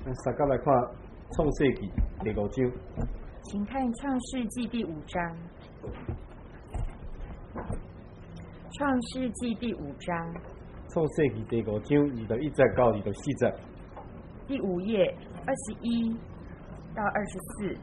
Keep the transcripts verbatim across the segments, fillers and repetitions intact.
三甲来看创世纪第五章。 请看创世纪第五章。创世纪第五章。 创世纪第五章二十一节到二十四节。 第五页二十一到二十四。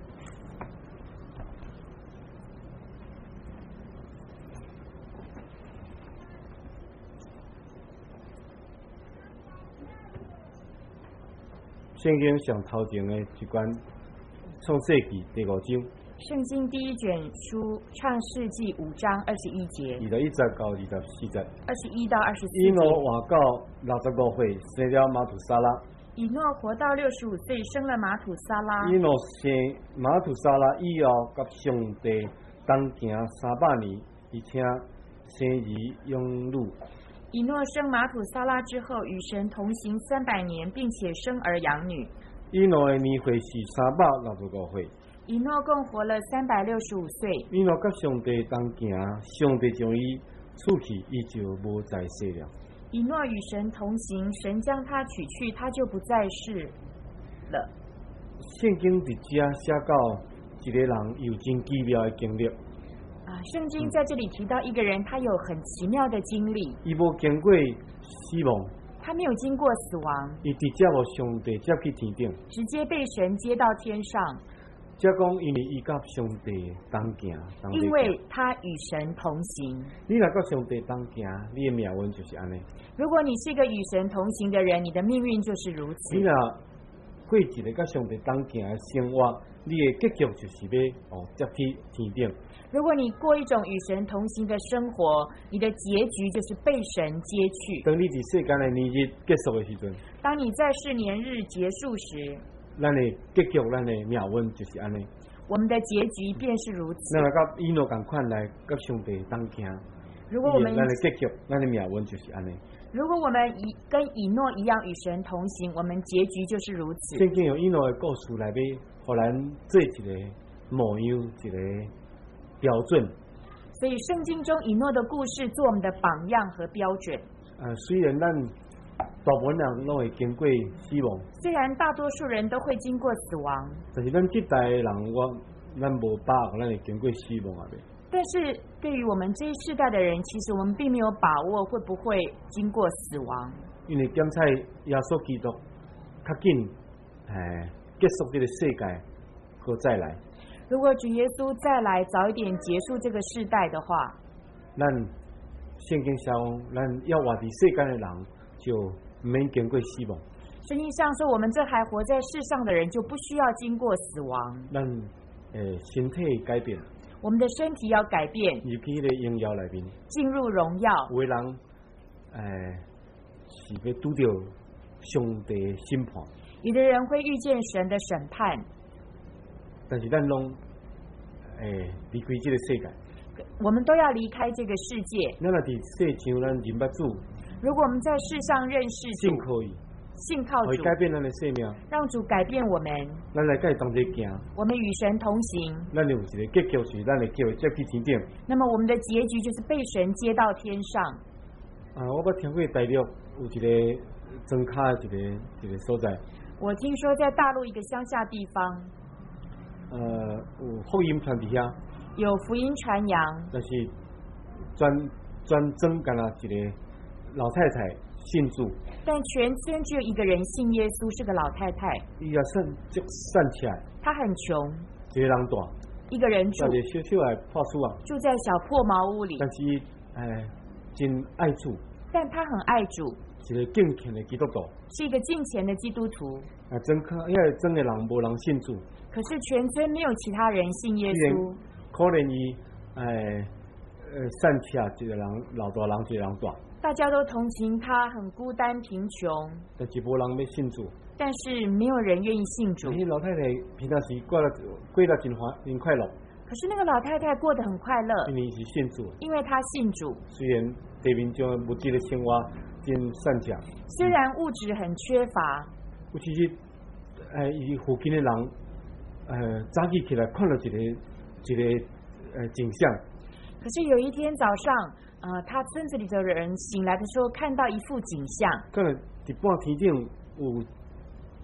圣经上头前的一关创世纪第五章。 圣经第一卷书创世纪五章二十一节。 二十一节到二十四节。 二十一到二十四节。 以诺活到六十五岁，生了马土沙拉。 以诺活到六十五岁，生了马土沙拉。 以诺生马土沙拉以后，甲上帝同行三百年，而且生儿养女。 以诺生马土沙拉之后，与神同行三百年，并且生儿养女。 以诺的年岁是三百六十五岁。 以诺共活了三百六十五岁。 以诺甲上帝同行，上帝将伊取去，伊就无在世了。 以诺与神同行，神将他取去，他就不在世了。 圣经伫遮写到一个人有真奇妙的经历。 啊，圣经在这里提到一个人，他有很奇妙的经历。 伊无经过死亡， 他没有经过死亡， 伊直接互上帝接去天顶， 直接被神接到天上。 即讲因为伊甲上帝同行， 因为他与神同行。 你若甲上帝同行，你的命运就是安尼。 如果你是一个与神同行的人，你的命运就是如此。 你若过一个甲上帝同行的生活，你的结局就是要哦接去天顶。 如果你过一种与神同行的生活，你的结局就是被神接去。 当你伫世间的年日结束的时阵， 当你在世年日结束时， 咱的结局，咱的命运就是安尼。 我们的结局便是如此。 咱若甲以诺共款来甲上帝同行， 如果我们咱的结局，咱的命运就是安尼。 如果我们以跟以诺一样与神同行，我们结局就是如此。 圣经有以诺的故事来俾，互咱做一个模样，一个标准。 所以圣经中以诺的故事做我们的榜样和标准。 呃，虽然咱大部分人拢会经过死亡， 虽然大多数人都会经过死亡， 但是咱这代的人，我咱无把握，咱会经过死亡啊未。 但是对于我们这一世代的人，其实我们并没有把握会不会经过死亡。 因为检测耶稣基督较紧，诶，结束这个世界，后再来。 如果主耶稣再来早一点结束这个世代的话， 咱圣经上，咱要活伫世间的人就唔免经过死亡。 圣经上说，我们这还活在世上的人就不需要经过死亡。 咱诶身体改变， 我们的身体要改变， 尤其迄个荣耀内面， 进入荣耀。 有的人诶是要拄到上帝的审判， 有的人会遇见神的审判， 但是咱拢诶离开这个世界。 我们都要离开这个世界。 咱若伫世上，咱认捌主， 如果我们在世上认识主， 信靠伊， 信靠主， 会改变咱的生命， 让主改变我们， 咱来甲伊同齐行。 我们与神同行， 咱有一个结局是咱会叫伊接去天顶。 那么我们的结局就是被神接到天上。 啊，我捌听过大陆有一个庄卡的一个一个所在。 我听说在大陆一个乡下地方， 呃，有福音传伫遐。 有福音传扬， 但是专专征干啦一个老太太信主， 但全村只有一个人信耶稣，是个老太太。 伊也算足善起来， 她很穷， 一个人大， 一个人住， 一个小小的破厝啊， 住在小破茅屋里。 但是伊诶真爱主， 但她很爱主， 是个敬虔的基督徒， 是一个敬虔的基督徒。 啊，真可，因为真的人无人信主， 可是全村没有其他人信耶稣。 可怜伊，诶，呃，善起啊，一个人老大人，一个人大。 大家都同情他，很孤单贫穷。 但是无人要信主。 但是没有人愿意信主。 迄老太太平常时过了过得真欢真快乐。 可是那个老太太过得很快乐， 因为是信主。 因为她信主。 虽然地面上物质的生活真善食， 虽然物质很缺乏， 有其实，诶，伊附近的人，呃，早起起来看到一个。一个呃景象， 可是有一天早上，呃，他村子里的人醒来的时候，看到一幅景象， 可能伫半天顶有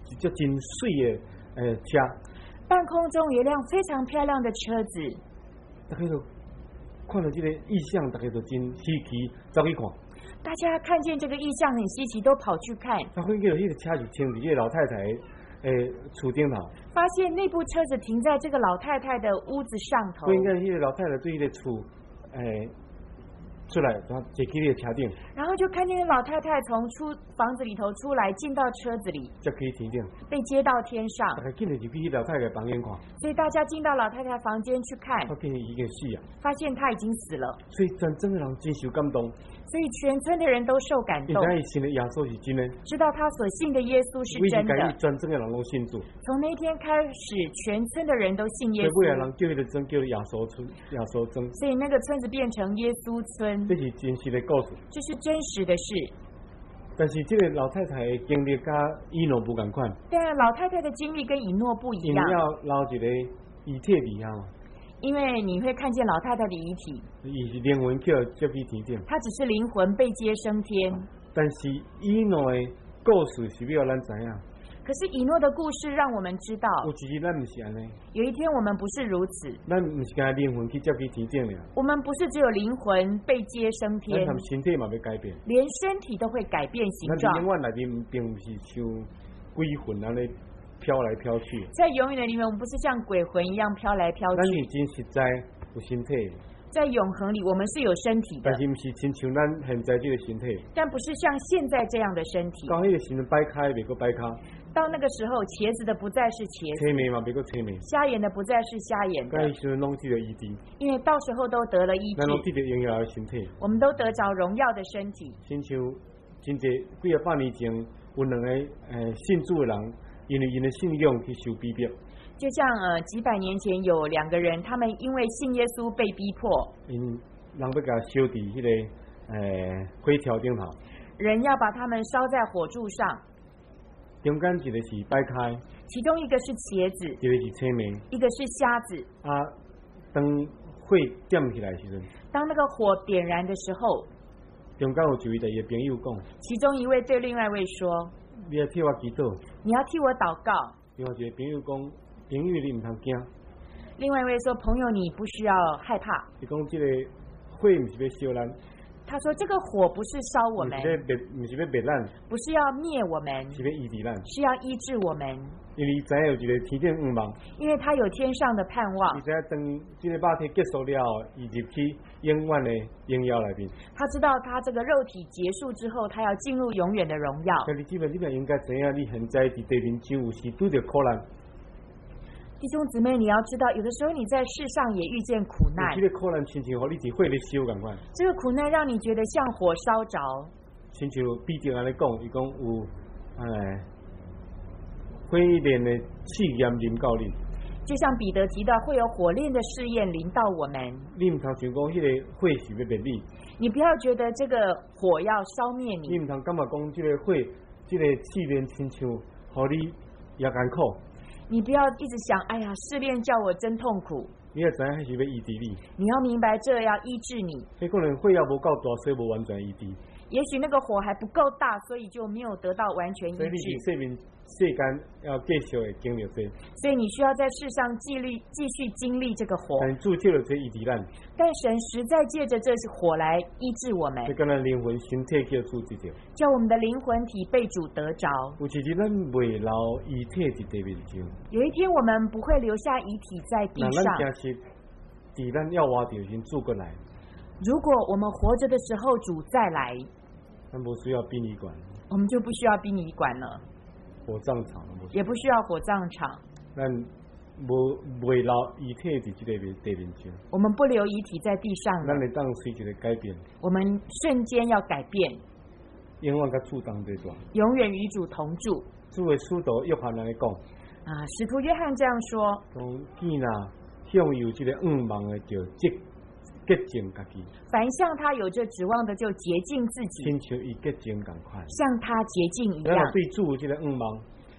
一只真水的诶车， 半空中有一辆非常漂亮的车子， 大家就看到这个意象，大家就真稀奇，走去看。 大家看见这个意象很稀奇，都跑去看。 他发现迄个车是停伫这个老太太诶厝顶头， 发现那部车子停在这个老太太的屋子上头。 不应该迄个老太太对迄个厝诶出来，然后坐去迄个车顶， 然后就看见老太太从出房子里头出来，进到车子里， 才去天顶， 被接到天上。 大家紧就去老太太房间看， 所以大家进到老太太房间去看， 发现已经死啊， 发现她已经死了。 所以全整个人真受感动。 所以全村的人都受感动， 因为信的耶稣是真的， 知道他所信的耶稣是真的。 全整个人都信主。 从那天开始，全村的人都信耶稣。 所以人叫迄个村叫耶稣村，耶稣村。 所以那个村子变成耶稣村。 这是真实的故事。 这是真实的事。 但是这个老太太的经历跟以诺不同款。 对啊，老太太的经历跟以诺不一样。 因要留一个遗体底下。 因为你会看见老太太的遗体， 伊是灵魂叫接去天顶， 她只是灵魂被接升天。 但是以诺的故事是要咱知影。 可是以诺的故事让我们知道， 有一日咱不是安尼， 有一天我们不是如此， 咱不是干灵魂去接去天顶了。 我们不是只有灵魂被接升天， 咱身体嘛要改变， 连身体都会改变形状。 咱永远内面并不是像鬼魂安尼。飘来飘去， 在永远的里面，我们不是像鬼魂一样飘来飘去。 咱是真实在有身体， 在永恒里，我们是有身体的， 但是不是亲像咱现在这个身体， 但不是像现在这样的身体。 到那个时阵摆开，别个摆开。 到那个时候，茄子的不再是茄子， 青眉嘛，别个青眉， 瞎眼的不再是瞎眼的。 那时阵拢记得医治， 因为到时候都得了医治， 咱拢记得荣耀的身体， 我们都得着荣耀的身体。 亲像真济几啊百年前，有两个诶信主的人。因为因的信仰去受逼迫， 就像呃几百年前有两个人，他们因为信耶稣被逼迫， 因人要甲烧伫迄个诶火条顶头， 人要把他们烧在火柱上。 中间一个是摆开， 其中一个是茄子， 一个是青梅， 一个是瞎子。 啊，当火点起来的时阵， 当那个火点燃的时候， 中间有一位的朋友讲， 其中一位对另外一位说。 你要替我祈祷， 你要替我祷告。 另外一个朋友讲，朋友你唔通惊。 另外一位说，朋友你不需要害怕。 伊讲这个火唔是要烧咱。 他说这个火不是烧我们， 不是要灭，不是要灭咱， 不是要灭我们， 是要医治咱， 是要医治我们。 因为知有一个天顶愿望， 因为他有天上的盼望。 你知等这个肉体结束了，伊入去永远的荣耀内面。 他知道他这个肉体结束之后，他要进入永远的荣耀。 但是基本你们应该知影，你现在伫地面上有时拄着苦难。 弟兄姊妹，你要知道，有的时候你在世上也遇见苦难。 这个苦难亲像和你伫火咧烧共款。 这个苦难让你觉得像火烧着。 亲像彼得安尼讲，伊讲有哎。火炼的试验临到你， 就像彼得提到，会有火炼的试验临到我们。 你唔通想讲，迄个火是要灭你。 你不要觉得这个火要烧灭你。 你唔通感觉讲，这个火，这个试炼亲像，互你也艰苦。 你不要一直想，哎呀，试炼叫我真痛苦。 你要知影，迄是要医治你。 你要明白，这要医治你。 迄可能火也无够大，所以无完全医治。 也许那个火还不够大，所以就没有得到完全医治。 所以你生命世间要继续的经历这， 所以你需要在世上继续继续经历这个火。 但主借了这医治咱， 但神实在借着这火来医治我们。 就跟咱灵魂身体叫主这条， 叫我们的灵魂体被主得着。 有一日咱袂留遗体伫地面上， 有一天我们不会留下遗体在地上。 那咱假设伫咱要活着先主过来。 如果我们活着的时候主再来， 咱不需要殡仪馆， 我们就不需要殡仪馆了， 火葬场也不需要火葬场。 咱无袂留遗体伫这个地面上， 我们不留遗体在地上了， 咱会当随一个改变。 我们瞬间要改变， 永远甲主同在住， 永远与主同住。 主的使徒约翰来讲， 啊，使徒约翰这样说： 讲见哪享有这个愿望的，就洁洁净家己。 凡向他有这指望的，就洁净自己， 亲像伊洁净共款， 像他洁净一样。 对主有这个愿望。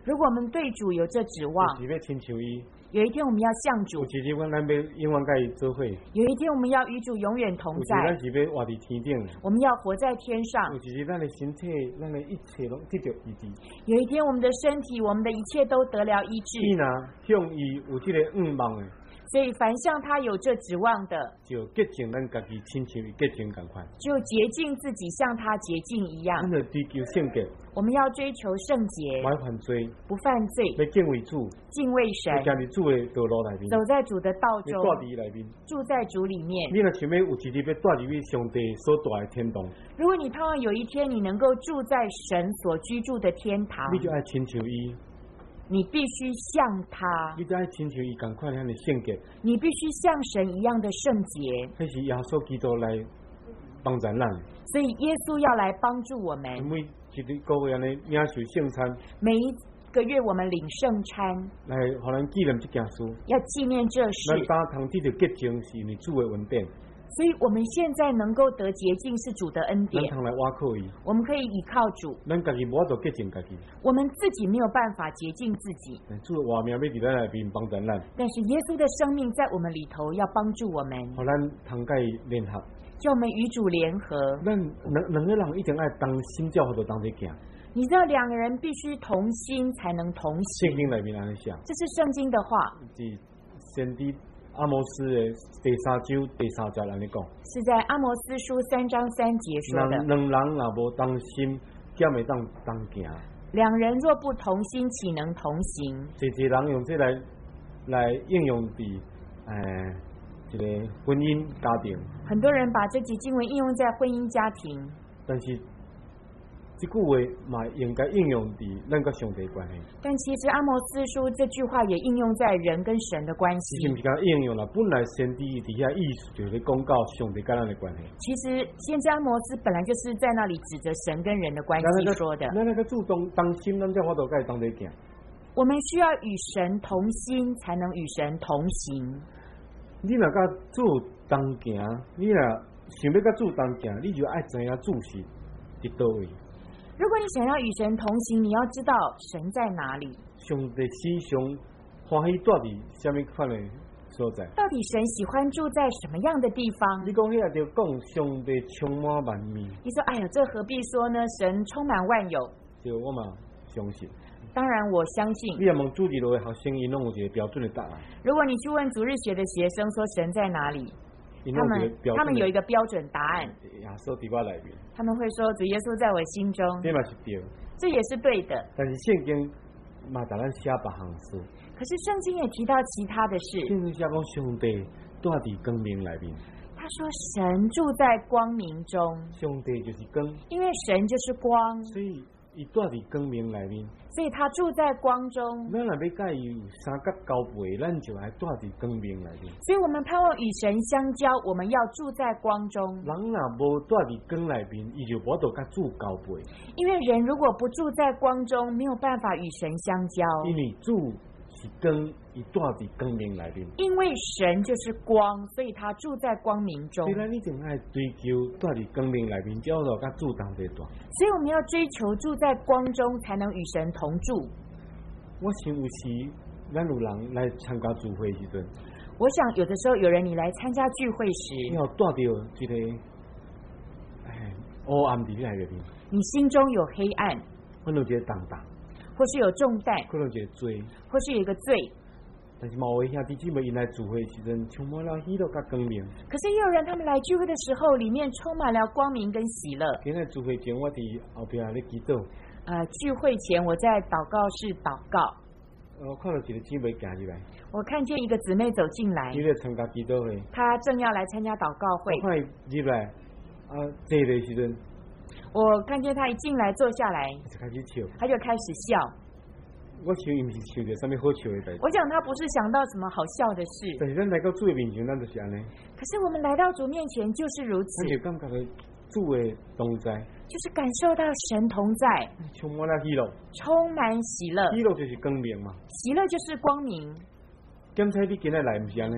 如果我们对主有这指望， 就是要亲像伊。 有一天我们要向主， 有一日阮咱要永远甲伊做伙。 有一天我们要与主永远同在。 有一日咱是要活伫天顶。 我们要活在天上。 有一日咱的身体，咱的一切拢得到医治。 有一天我们的身体，我们的一切都得了医治。 伊若向伊有这个愿望的。 所以凡向他有这指望的， 就洁净咱家己，亲像伊洁净共款。 就洁净自己，像他洁净一样。 咱要追求圣洁。 我们要追求圣洁， 不犯罪， 不犯罪， 要敬畏主， 敬畏神， 要行伫主的道路内面， 走在主的道中， 要住伫内面， 住在主里面。 你若想要有一日要住入去上帝所住的天堂， 如果你盼望有一天你能够住在神所居住的天堂， 你就爱亲像伊。 你必须像他， 你就爱亲像伊共款样的圣洁， 你必须像神一样的圣洁。 这是耶稣基督来帮助咱， 所以耶稣要来帮助我们。 每一个月安尼领受圣餐， 每一个月我们领圣餐， 来互咱纪念这件事， 要纪念这事。 咱打通得到洁净是因为主的恩典。 所以我们现在能够得洁净是主的恩典， 咱通来挖靠伊， 我们可以依靠主， 咱家己无法度洁净家己， 我们自己没有办法洁净自己， 主的话命要伫咱内面帮助咱， 但是耶稣的生命在我们里头要帮助我们， 互咱通甲伊联合， 叫我们与主联合。 咱两两个人一定爱同心照合着同齐行。 你知道两个人必须同心才能同行， 圣经内面安尼写， 这是圣经的话， 是先知阿摩斯的第三章第三节安尼讲， 是在阿摩斯书三章三节说的。 两人若无同心，怎会当同行？ 两人若不同心，岂能同行？ 侪侪人用这来来应用伫诶一个婚姻家庭。 很多人把这节经文应用在婚姻家庭， 但是这句话嘛应该应用伫咱甲上帝关系。 但其实阿摩斯书这句话也应用在人跟神的关系。 是毋是甲应用啦？本来先知伫遐意思就是咧讲到上帝甲咱的关系。 其实先知阿摩斯本来就是在那里指着神跟人的关系说的。 咱那个主动当心，咱才法度甲伊同齐行。 我们需要与神同心，才能与神同行。 你若甲主同行，你若想要甲主同行，你就爱知影主是伫倒位。 如果你想要与神同行，你要知道神在哪里。 上帝时常欢喜住伫什么款的所在？ 到底神喜欢住在什么样的地方？ 你讲遐就讲上帝充满万面。 你说，哎呀，这何必说呢？神充满万有。 就我嘛相信。 当然，我相信。 你若问主日的学生，因拢有一个标准的答案。如果你去问主日学的学生说神在哪里？他们他们有一个标准答案， 耶稣伫我内面， 他们会说主耶稣在我心中， 这嘛是对， 这也是对的。 但是圣经嘛，甲咱写别项事， 可是圣经也提到其他的事。 圣经写讲上帝住伫光明内面， 他说神住在光明中， 上帝就是光， 因为神就是光， 所以伊住伫光明内面。 所以他住在光中。 咱若要甲伊有三角交配，咱就爱住伫光明内面。 所以我们盼望与神相交，我们要住在光中。 人若无住伫光内面，伊就无法甲主交配。因为人如果不住在光中，没有办法与神相交。 因为主是光，伊住伫光明内面。 因为神就是光，所以他住在光明中。 所以咱一定爱追求住伫光明内面，才有甲主同齐住。 所以我们要追求住在光中，才能与神同住。 我想有时咱有人来参加聚会时阵， 我想有的时候有人你来参加聚会时， 你有带着一个哎黑暗伫你内面， 你心中有黑暗， 可能有一个重担， 或是有重担， 可能有一个罪， 或是有一个罪。 但是某位兄弟姊妹因来聚会时阵，充满了喜乐甲光明。 可是也有人他们来聚会的时候，里面充满了光明跟喜乐。 今日聚会前，我伫后边咧祈祷。 呃，聚会前我在祷告室祷告。 我看到一个姊妹行入来， 我看见一个姊妹走进来， 伊咧参加祈祷会， 她正要来参加祷告会。 我看伊入来，啊，坐的时阵， 我看见她一进来坐下来， 就开始笑， 她就开始笑。 我想伊毋是想着啥物好笑的代志。 我想他不是想到什么好笑的事。 但是咱来到主的面前，咱就是安尼。 可是我们来到主面前就是如此。 咱就感觉到主的同在， 就是感受到神同在， 充满了喜乐， 充满喜乐。 喜乐就是光明嘛。 喜乐就是光明。 检测你今日来毋是安尼？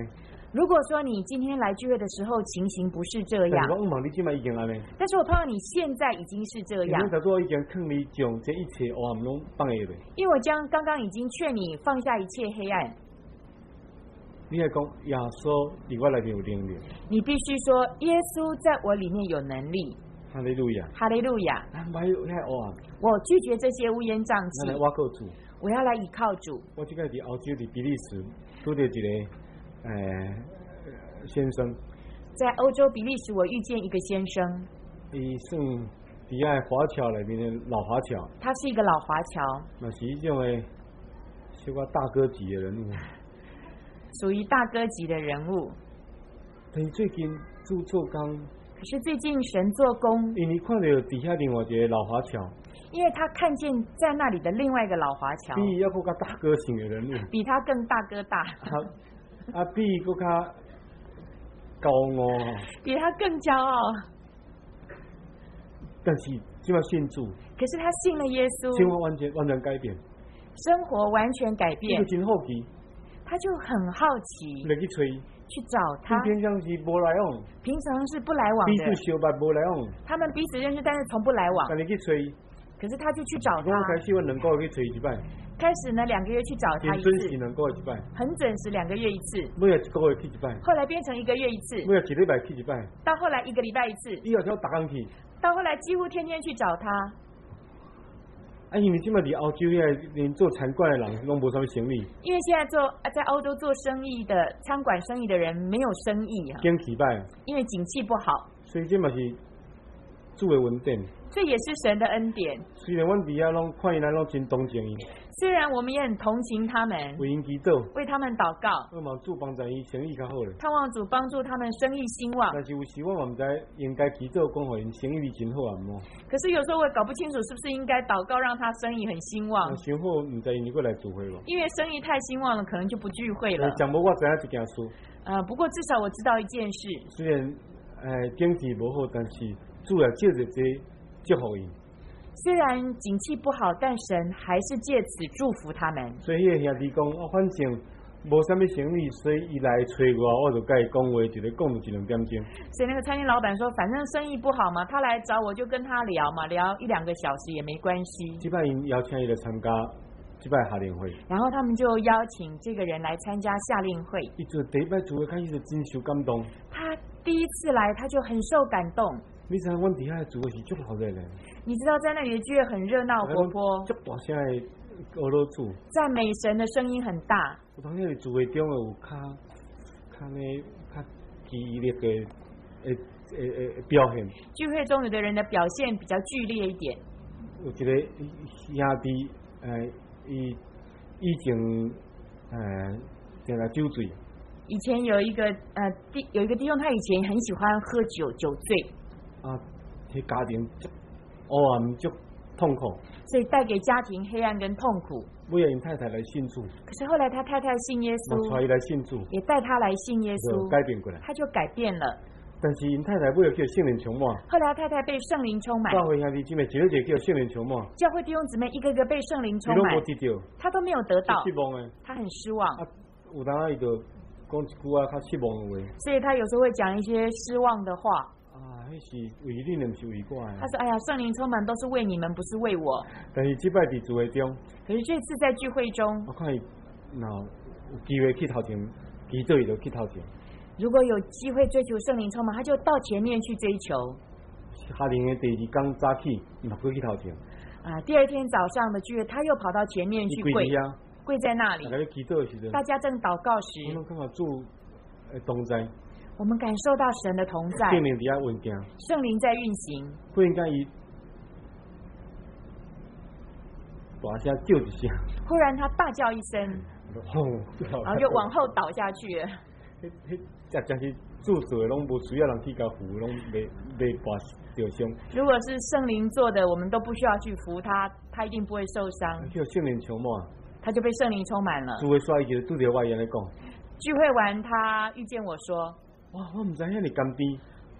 如果说你今天来聚会的时候情形不是这样， 但是我问你即摆已经安尼， 但是我碰到你现在已经是这样， 因为我已经劝你将这一切黑暗拢放下来。 因为我将刚刚已经劝你放下一切黑暗。 你系讲耶稣伫我内面有能力， 你必须说耶稣在我里面有能力。 哈利路亚， 哈利路亚。 咱唔要遐黑暗， 我拒绝这些乌烟瘴气， 咱来挖靠主。 我要来倚靠主。 我即个伫欧洲伫比利时拄着一个诶、呃、先生， 在欧洲比利时，我遇见一个先生， 伊算伫遐华侨内面的老华侨， 他是一个老华侨， 嘛是迄种诶小可大哥级的人物， 属于大哥级的人物。 但是最近做做工， 可是最近神做工， 因为看到底下另外一个老华侨， 因为他看见在那里的另外一个老华侨， 比要更加大哥型的人物， 比他更大哥大， 啊啊比更加高傲， 比他更骄傲。 但是即摆信主， 可是他信了耶稣， 生活完全完全改变， 生活完全改变， 这个真好奇， 他就很好奇， 来去找去找他。 平常是无来往， 平常是不来往彼的， 此相捌无来往， 他们彼此认识，但是从不来往。 但是去找， 可是他就去找他。 我开始我两个月去找一摆， 开始呢，两个月去找他一次， 准时两个月一摆， 很准时两个月一次。 每日一个月去一摆， 后来变成一个月一次， 每日一礼拜去一摆， 到后来一个礼拜一次， 以后就逐工去。 到后来几乎天天去找他。 啊，因为即摆伫欧洲遐连做餐馆的人拢无啥物生意， 因为现在做在欧洲做生意的餐馆生意的人没有生意啊， 景气歹， 因为景气不好， 所以这嘛是主的恩典。 这也是神的恩典。 虽然阮伫遐拢看因咱拢真同情伊， 虽然我们也很同情他们， 为因祈祷， 为他们祷告， 我嘛主帮助伊生意较好咧。 盼望主帮助他们生意兴旺。 但是有时我嘛毋知应该祈祷讲互因生意真好啊毋好。 可是有时候我也搞不清楚是不是应该祷告让他生意很兴旺。 想好毋知因过来聚会无？ 因为生意太兴旺了，可能就不聚会了。 讲无我知影一件事。 呃，不过至少我知道一件事。 虽然诶经济无好，但是主要借着这祝福因。 虽然景气不好，但神还是借此祝福他们。 所以迄个兄弟讲，我反正无啥物生意，所以伊来找我，我就甲伊讲话，一个讲就一两点钟。 所以那个餐厅老板说，反正生意不好嘛，他来找我就跟他聊嘛，聊一两个小时也没关系。 即摆因邀请伊来参加即摆夏令会， 然后他们就邀请这个人来参加夏令会。 伊做第一摆聚会开始就真受感动。 他第一次来，他就很受感动。 你知影阮底下的聚会是足热闹的。 你知道在那里的聚会很热闹活泼， 足大声的俄罗斯赞美神的声音很大。 有当迄个聚会中有较较呢较激烈的诶诶诶表现。 聚会中有的人的表现比较剧烈一点。 有一个兄弟诶，伊以前诶定来酒醉。 以前有一个呃弟有一个弟兄，他以前很喜欢喝酒，酒醉。 啊，迄家庭足黑暗足痛苦， 所以带给家庭黑暗跟痛苦。 尾因太太来信主， 可是后来他太太信耶稣， 带伊来信主， 也带他来信耶稣， 改变过来， 他就改变了。 但是因太太尾又叫圣灵充满， 后来太太被圣灵充满， 教会兄弟姊妹一个一个叫圣灵充满， 教会弟兄姊妹一个个被圣灵充满，他都没有得到， 失望诶， 他很失望。 啊，有当伊就讲一句啊，较失望的话， 所以他有时候会讲一些失望的话。 啊，迄是为你，毋是为我。 他说：“哎呀，圣灵充满都是为你们，不是为我。” 但是这摆伫聚会中， 可是这次在聚会中， 我看伊若有机会去头前，祈祷伊就去头前。 如果有机会追求圣灵充满，他就到前面去追求。 夏令的第二天早起，伊嘛过去头前。 啊，第二天早上的聚会，他又跑到前面去跪，跪在那里。 大家祈祷的时阵， 大家正祷告时， 我们看到主诶同在。 我们感受到神的同在， 圣灵在运行， 圣灵在运行。 忽然间伊大声叫一声， 忽然他大叫一声，然后就往后倒下去了。 迄迄真真是主做的，拢无需要人去甲扶，拢袂袂跋受伤。 如果是圣灵做的，我们都不需要去扶他，他一定不会受伤。 叫圣灵充满， 他就被圣灵充满了。 聚会煞伊就拄着我安尼讲。 聚会完，他遇见我说。 哇！我唔知遐尼甘甜，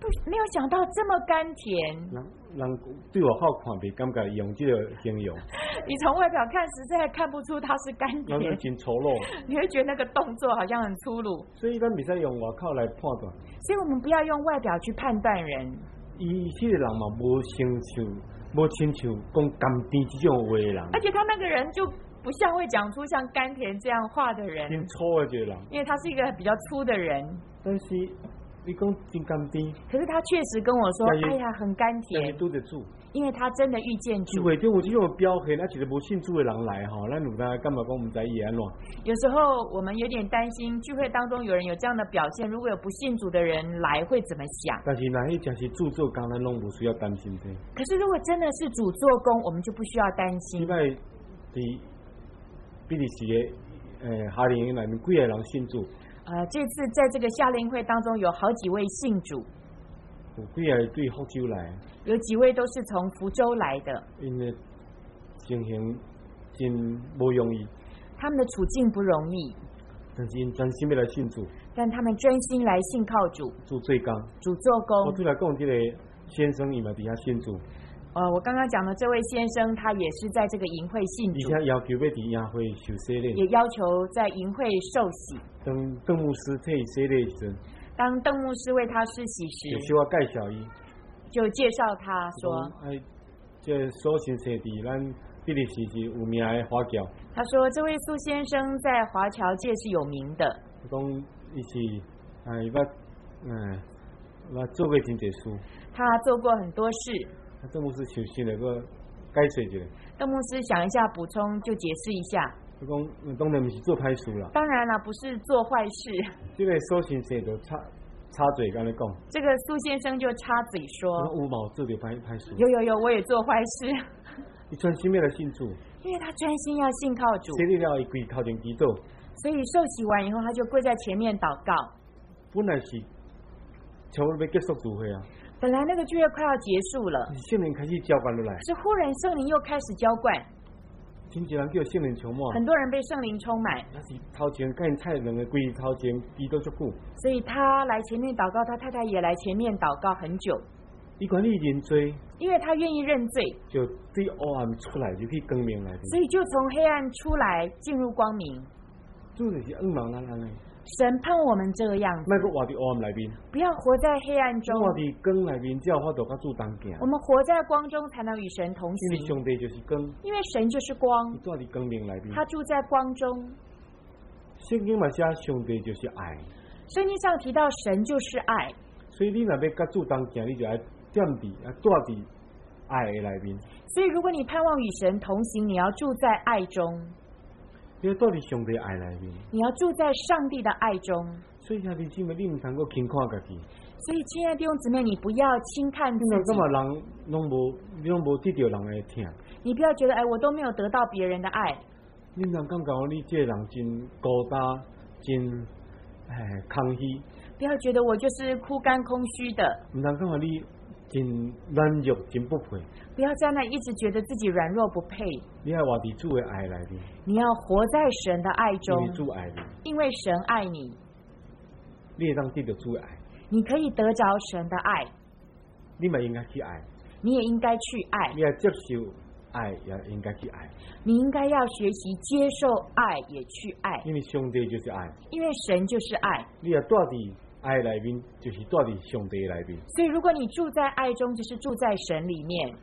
不没有想到这么甘甜。 人人对我好看袂感觉用这个形容， 你从外表看实在看不出它是甘甜， 人真丑陋， 你会觉得那个动作好像很粗鲁。 所以咱袂使用外口来判断。 所以我们不要用外表去判断人。 伊这个人嘛，无亲像，无亲像讲甘甜这种话的人， 而且他那个人就不像会讲出像甘甜这样话的人， 真粗的一个人。 因为他是一个比较粗的人。 但是你讲真甘甜， 可是他确实跟我说，哎呀，很甘甜。 但是拄着主， 因为他真的遇见主。 聚会中有这种表现，啊，一个无信主的人来吼，咱有当干嘛讲唔知伊安怎？ 有时候我们有点担心，聚会当中有人有这样的表现，如果有不信主的人来，会怎么想？ 但是那迄真是主做工，咱拢无需要担心这。 可是如果真的是主做工，我们就不需要担心。 现在伫比利时的诶夏令营内面，几个人信主？ 呃，这次在这个夏令会当中，有好几位信主， 有几个对福州来， 有几位都是从福州来的。 因为情形真不容易， 他们的处境不容易， 但是因专心要来信主， 但他们专心来信靠主， 主做工， 主做工。 我出来讲，这个先生伊嘛底下信主。 呃，我刚刚讲的这位先生，他也是在这个营会信主， 而且要求要伫营会受洗礼， 也要求在营会受洗。 当邓牧师替伊洗礼的时阵， 当邓牧师为他施洗时， 就小我介绍伊， 就介绍他说：“ 哎，这苏先生伫咱比利时是有名的华侨。” 他说：“这位苏先生在华侨界是有名的。” 讲伊是哎，捌嗯，捌做过真侪事。 他做过很多事。 邓牧师想先来个解释一下。 邓牧师想一下补充就解释一下。 他讲当然不是做歹事啦。 当然了，不是做坏事。 这个苏先生就插插嘴跟你讲。 这个苏先生就插嘴说：“ 有冇做点歹歹事？” 有有有，我也做坏事。 你专心要来信主。 因为他专心要信靠主。 洗礼了，伊跪头前祈祷。 所以受洗完以后，他就跪在前面祷告。 本来是差不多要结束聚会啊。 本来那个聚会快要结束了， 圣灵开始浇灌落来， 是忽然圣灵又开始浇灌， 真侪人叫圣灵充满， 很多人被圣灵充满。 那是头前跟因太两个跪头前祈祷足久， 所以他来前面祷告，他太太也来前面祷告很久。 伊管你认罪， 因为他愿意认罪， 就对黑暗出来，就去光明来。 所以就从黑暗出来，进入光明。 主就是恩茫然安尼。 神盼我们这个样子， 莫搁活伫黑暗内面， 不要活在黑暗中， 活伫光内面，才有法度甲主同行。 我们活在光中，才能与神同行。 因为上帝就是光， 因为神就是光， 伊住伫光明内面， 他住在光中。 圣经嘛写上帝就是爱， 圣经上提到神就是爱， 所以你若要甲主同行，你就要踮伫啊住伫爱的内面。 所以如果你盼望与神同行，你要住在爱中。 你要住伫上帝爱内面， 你要住在上帝的爱中。 所以兄弟姊妹，你唔通够轻看家己。 所以，亲爱的弟兄姊妹，你不要轻看自己。 你干嘛人拢无，你拢无得到人的疼？ 你不要觉得，哎，我都没有得到别人的爱。 你人感觉你这个人真孤单，真哎空虚。 不要觉得我就是枯干空虚的。 唔通感觉你真软弱，真不配。 不要在那一直觉得自己软弱不配。 你要活伫主的爱内面。 你要活在神的爱中。 因为主爱你。 因为神爱你。 你会当得到主的爱。 你可以得着神的爱。 你嘛应该去爱。 你也应该去爱。 你要接受爱，也应该去爱。 你应该要学习接受爱，也去爱。 因为上帝就是爱。 因为神就是爱。 你要住伫爱内面，就是住伫上帝内面。 所以，如果你住在爱中，就是住在神里面。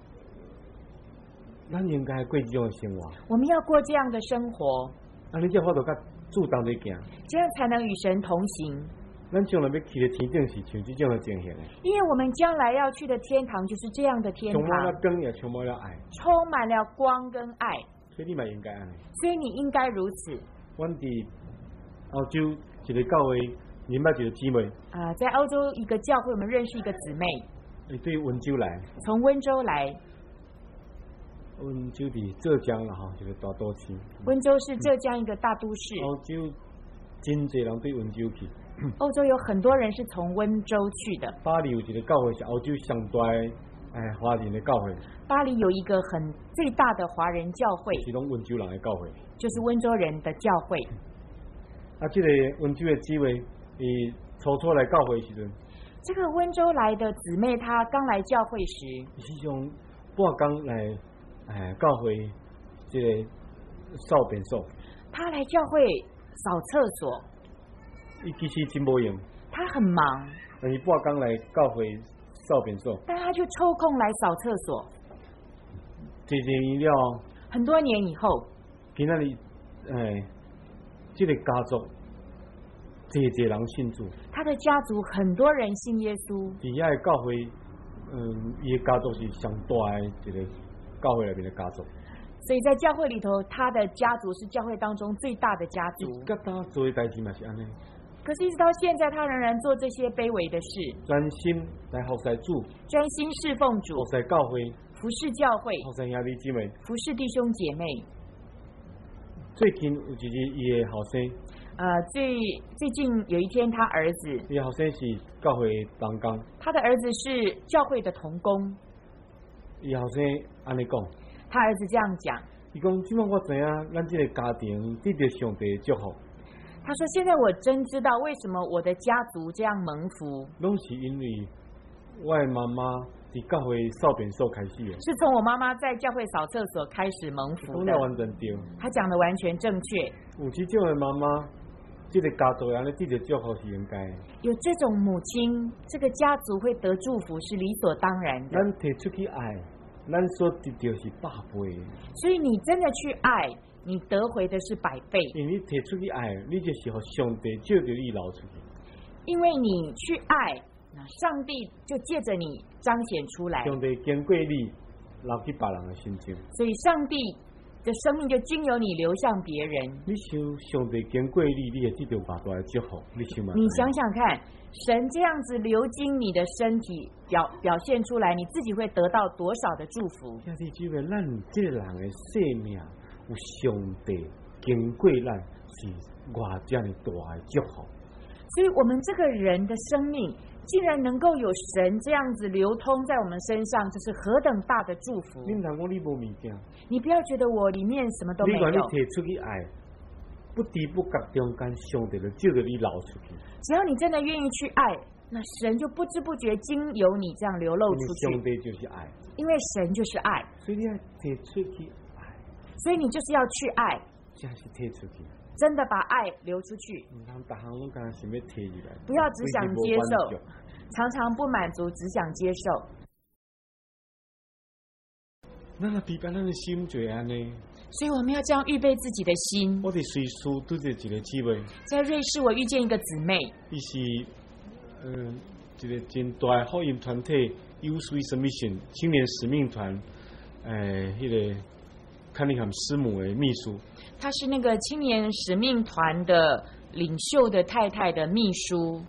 咱应该过这种的生活。 我们要过这样的生活。 啊，你才法度甲主同齐行。 这样才能与神同行。 咱将来要去的天顶是像这种的情形。 因为我们将来要去的天堂就是这样的天堂。 充满了光，也充满了爱。 充满了光跟爱。 所以你嘛应该安尼。 所以你应该如此。 阮伫澳洲一个教会认捌一个姊妹。 啊、呃，在欧洲一个教会，我们认识一个姊妹。 伊对温州来。 从温州来。 温州伫浙江啦，吼，一个大都市。 温州是浙江一个大都市。 澳洲真侪人对温州去。 欧洲有很多人是从温州去的。 巴黎有一个教会是澳洲上大的哎华人的教会。 巴黎有一个很最大的华人教会， 是拢温州人的教会， 就是温州人的教会。 啊，这个温州的姊妹，伊初初来教会的时阵， 这个温州来的姊妹，她刚来教会时， 是用半工来哎教会这个扫便所。 她来教会扫厕所， 伊其实真无用， 她很忙， 但是半工来教会扫便所， 但她就抽空来扫厕所。 坐坐年了， 很多年以后， 今仔日哎，这个家族这这人信主， 她的家族很多人信耶稣。 伫遐的教会，嗯，伊的家族是上大的一个教会内面的家族。 所以在教会里头，他的家族是教会当中最大的家族。 甲他做的代志嘛是安尼。 可是，一直到现在，他仍然做这些卑微的事， 专心来服侍主， 专心侍奉主， 服侍教会， 服侍教会， 服侍兄弟姊妹， 服侍弟兄姐妹。 最近有一日，伊的后生， 呃，最最近有一天，他儿子， 伊的后生是教会同工， 他的儿子是教会的同工。 伊后生安尼讲。 他儿子这样讲， 伊讲，即摆我知影，咱这个家庭得到上帝的祝福。 他说：“现在我真知道为什么我的家族这样蒙福， 拢是因为我的妈妈伫教会扫便所开始的。 是从我妈妈在教会扫厕所开始蒙福的。” 完全对。 他讲的完全正确。 有这种的妈妈，这个家族安尼得到祝福是应该的。 有这种母亲，这个家族会得祝福是理所当然的。 咱提出去爱。咱所得到是百倍， 所以你真的去爱，你得回的是百倍。 因为你提出去爱，你就是和上帝借着你流出去。 因为你去爱，那上帝就借着你彰显出来。 上帝经过你流去别人的心中， 所以上帝的生命就经由你流向别人。 你想上帝经过你，你会得到偌大的祝福？你想嘛？ 你想想看。神这样子流经你的身体表表现出来，你自己会得到多少的祝福？ 兄弟姊妹，咱这个人的生命有上帝经过咱是偌这样大的祝福。 所以，我们这个人的生命竟然能够有神这样子流通在我们身上，这是何等大的祝福！ 你讲你无物件， 你不要觉得我里面什么都没有。 你讲你提出去爱。不知不觉中间，上帝就借着你流出去。 只要你真的愿意去爱，那神就不知不觉经由你这样流露出去。 上帝就是爱， 因为神就是爱， 所以你要提出去爱。 所以你就是要去爱， 真是提出去， 真的把爱流出去。 唔通逐项拢敢想要提起来， 不要只想接受，常常不满足，只想接受。 咱啊，比咱的心就安尼。 所以我们要这样预备自己的心。 我伫瑞士拄着一个姊妹， 在瑞士我遇见一个姊妹， 伊是嗯一个真大的福音团体 Youth Mission 青年使命团，诶，迄个看你含师母的秘书。 她是那个青年使命团的领袖的太太的秘书。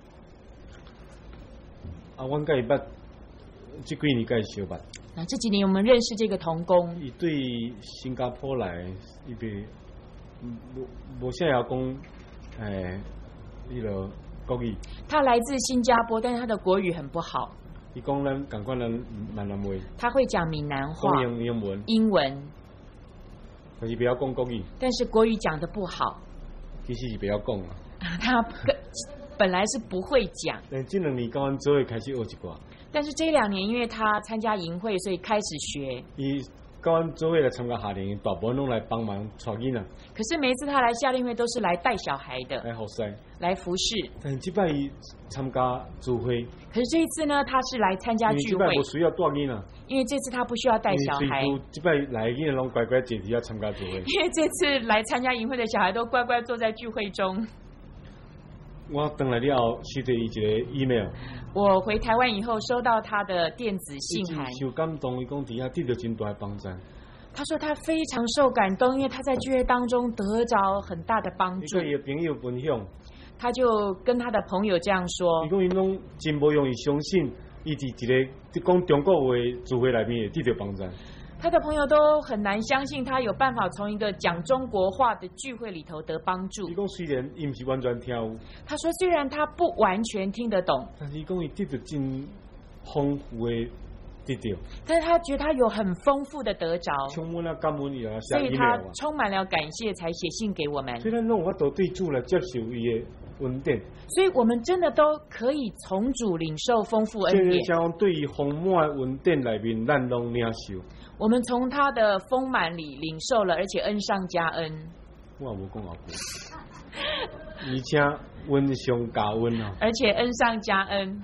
啊，阮甲伊捌，这几年甲伊相捌。 那这几年我们认识这个同工， 伊对新加坡来，伊别无无啥要讲，诶，迄个国语。 他来自新加坡，但是他的国语很不好。 伊讲咱赶快咱闽南话。 他会讲闽南话、 讲英文、 英文， 但是不要讲国语。 但是国语讲得不好。 其实是不要讲啊。 他本来是不会讲。 但这两年跟阮做伙开始学一寡。 但是这两年，因为他参加营会，所以开始学。 伊跟阮做伙来参加夏令营，大部分拢来帮忙带囡仔。 可是每一次他来夏令会，都是来带小孩的， 来服侍， 来服侍。 但是这摆伊参加聚会。 可是这一次呢，他是来参加聚会。 因为这摆不需要带囡仔。 因为这次他不需要带小孩。 这摆来囡仔拢乖乖坐伫遐参加聚会。 因为这次来参加营会的小孩都乖乖坐在聚会中。 我回来了后，收到伊一个 email。 我回台湾以后，收到他的电子信函。 受感动，伊讲底下得到真大的帮助。 他说他非常受感动，因为他在聚会当中得着很大的帮助。 伊个朋友分享， 他就跟他的朋友这样说。 伊讲伊拢真无容易相信，伊伫一个讲中国话聚会内面会得到帮助。 他的朋友都很难相信他有办法从一个讲中国话的聚会里头得帮助。 伊讲虽然伊唔是完全听有， 他说虽然他不完全听得懂， 但是伊讲伊得到真丰富的得到。 但是他觉得他有很丰富的得着， 充满了感恩伊啊， 所以他充满了感谢才写信给我们。 虽然拢有法度对主来接受伊的恩典。 所以我们真的都可以从主领受丰富恩典。 圣经讲对于丰满的恩典里面，咱拢领受。 我们从他的丰满里领受了，而且恩上加恩。 我无讲后句，而且恩上加恩啊！ 而且恩上加恩。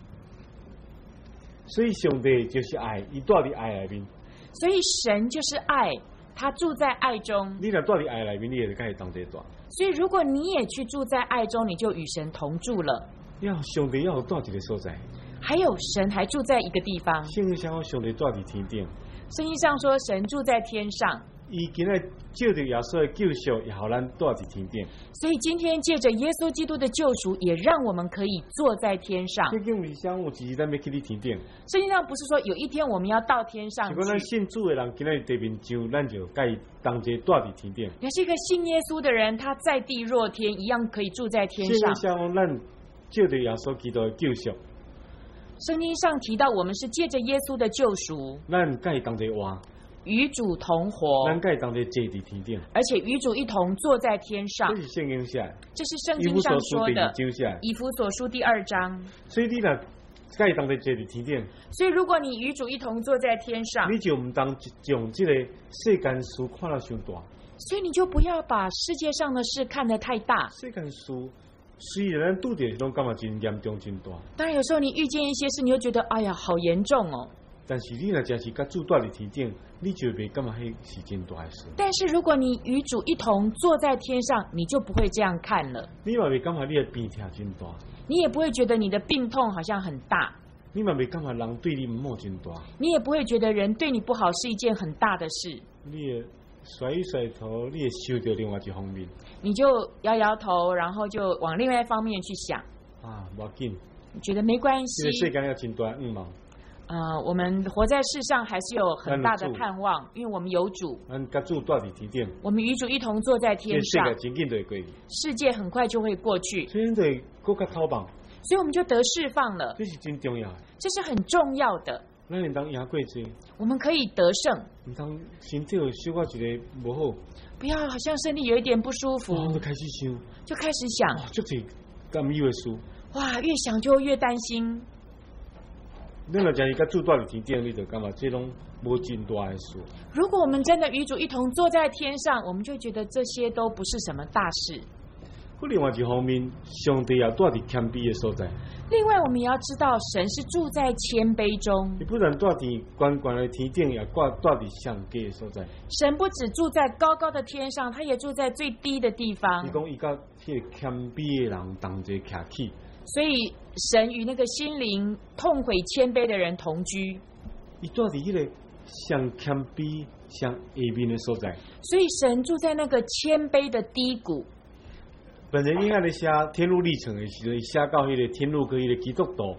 所以上帝就是爱，伊住伫爱里面。 所以神就是爱，他住在爱中。 你若住伫爱里面，你也可以当这大。 所以如果你也去住在爱中，你就与神同住了。 要上帝要住一个所在。 还有神还住在一个地方。 圣经上上帝住伫天顶。 圣经上说神住在天上。 伊今日借着耶稣的救赎，也好咱住伫天顶。 所以今天借着耶稣基督的救赎，也让我们可以坐在天上。 圣经里向有一日咱要去你天顶。 圣经上不是说有一天我们要到天上去。 如果咱信主的人，今日地面上，咱就该当这住伫天顶。 也是一个信耶稣的人，他在地若天，一样可以住在天上。 圣经上咱借着耶稣基督的救赎。 圣经上提到，我们是借着耶稣的救赎， 咱该当这活。 与主同活， 咱该当作坐伫天顶， 而且与主一同坐在天上。 这是圣经写， 这是圣经上说的。以弗所书第二章。 所以你若该当作坐伫天顶， 所以如果你与主一同坐在天上， 你就唔当将这个世间事看得伤大。 所以你就不要把世界上的事看得太大。 世间事虽然咱拄着拢感觉真严重真大， 当然有时候你遇见一些事，你会觉得哎呀好严重哦。 但是你若真是甲主住伫天顶，你就袂感觉迄是真大的事。 但是如果你与主一同坐在天上，你就不会这样看了。 你嘛袂感觉你的病痛真大， 你也不会觉得你的病痛好像很大。 你嘛袂感觉人对你唔好真大， 你也不会觉得人对你不好是一件很大的事。 你也甩一甩头，你也想到另外一方面， 你就摇摇头，然后就往另外一方面去想啊，无要紧， 你觉得没关系。 这个世界要真大愿望。 呃，我们活在世上还是有很大的盼望，因为我们有主。 咱甲主住伫天顶， 我们与主一同坐在天上。 世界真紧就会过去， 世界很快就会过去， 所以咱就会更加逃亡。 所以我们就得释放了， 这是真重要的， 这是很重要的。 咱能当赢过罪， 我们可以得胜。 唔当身体有小可一个无好， 不要好像身体有一点不舒服， 哦、就开始想， 就开始想， 哇，就这甘有的事， 哇，越想就越担心。 咱若真是甲主住伫天顶，你就感觉这拢无真大的事。 如果我们真的与主一同坐在天上，我们就觉得这些都不是什么大事。 另外一方面，上帝也住伫谦卑的所在。 另外，我们也要知道，神是住在谦卑中。 你不但住伫高高的天顶，也挂住伫上低的所在。 神不只住在高高的天上，他也住在最低的地方。 你讲伊甲迄个谦卑的人同齐徛起。 所以，神与那个心灵痛悔谦卑的人同居。 伊住伫迄个上谦卑、上下面的所在。 所以，神住在那个谦卑的低谷。 本人应该在写天路历程的时候，写到迄个天路跟迄个基督徒。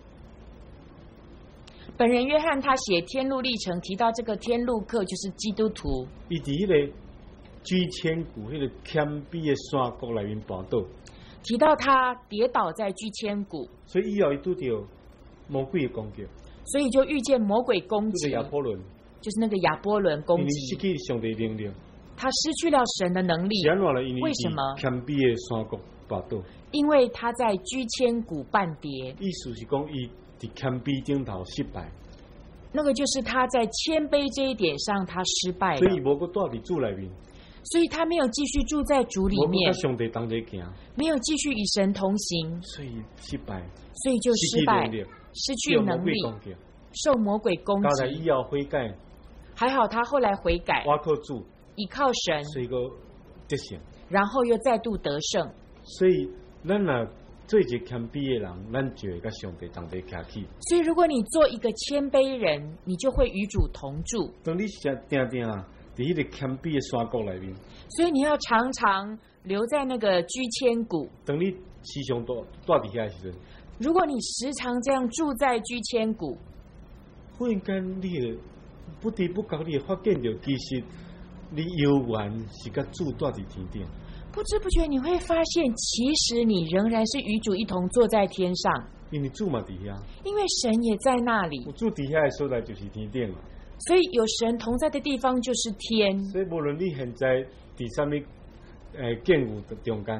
本人约翰他写天路历程，提到这个天路客就是基督徒。 伊伫迄个居千古迄个谦卑的山谷内面跋倒。 提到他跌倒在居千谷， 所以以后伊拄着魔鬼的攻击， 所以就遇见魔鬼攻击。 亚波伦， 就是那个亚波伦攻击。 失去上帝能力。 他失去了神的能力，为什么？ 谦卑的山谷跋倒， 因为他在居千谷半跌。 意思是讲，伊伫谦卑顶头失败。 那个就是他在谦卑这一点上他失败了， 所以无个住伫主内面， 所以他没有继续住在主里面， 跟上帝同齐行， 没有继续与神同行， 所以失败， 所以就失败，失去能力，受魔鬼攻击。 后来以后悔改， 还好他后来悔改， 我靠主。 依靠神， 所以个得胜， 然后又再度得胜。 所以，咱若做一个谦卑的人，咱就会甲上帝同齐徛起。 所以，如果你做一个谦卑人，你就会与主同住。 当你定定啊，伫迄个谦卑的山谷内面， 所以你要常常留在那个居千谷。 当你时常住住伫遐时阵， 如果你时常这样住在居千谷， 忽然间你会不知不觉你会发现到，其实。你犹原是甲主住伫天顶， 不知不觉你会发现，其实你仍然是与主一同坐在天上。 因为主嘛伫遐， 因为神也在那里。 有主伫遐的所在就是天顶嘛。 所以有神同在的地方就是天。 所以无论你现在伫啥物诶建筑中间，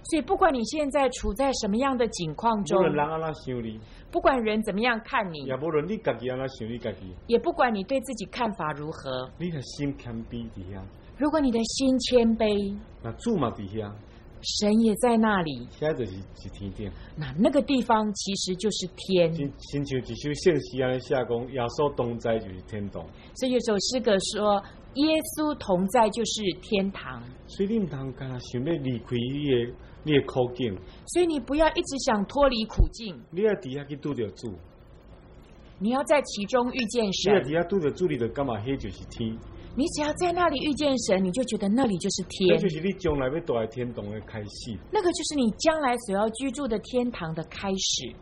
所以不管你现在处在什么样的境况中， 无论人安怎想你， 不管人怎么样看你， 也无论你家己安怎想你家己， 也不管你对自己看法如何， 你的心谦卑伫遐， 如果你的心谦卑， 那主嘛伫遐， 神也在那里， 遐就是是天顶。 那那个地方其实就是天。 亲亲像一首圣诗安尼写讲，耶稣同在就是天堂。 所以有首诗歌说，耶稣同在就是天堂。 所以你唔通干想要离开你的你的苦境， 所以你不要一直想脱离苦境， 你要伫遐去拄着主， 你要在其中遇见你要神。 伫遐拄着主，你就感觉迄就是天， 你只要在那里遇见神，你就觉得那里就是那天， 就是你将来要住在天堂的开始。 那个就是你将来所要居住的天堂的开始。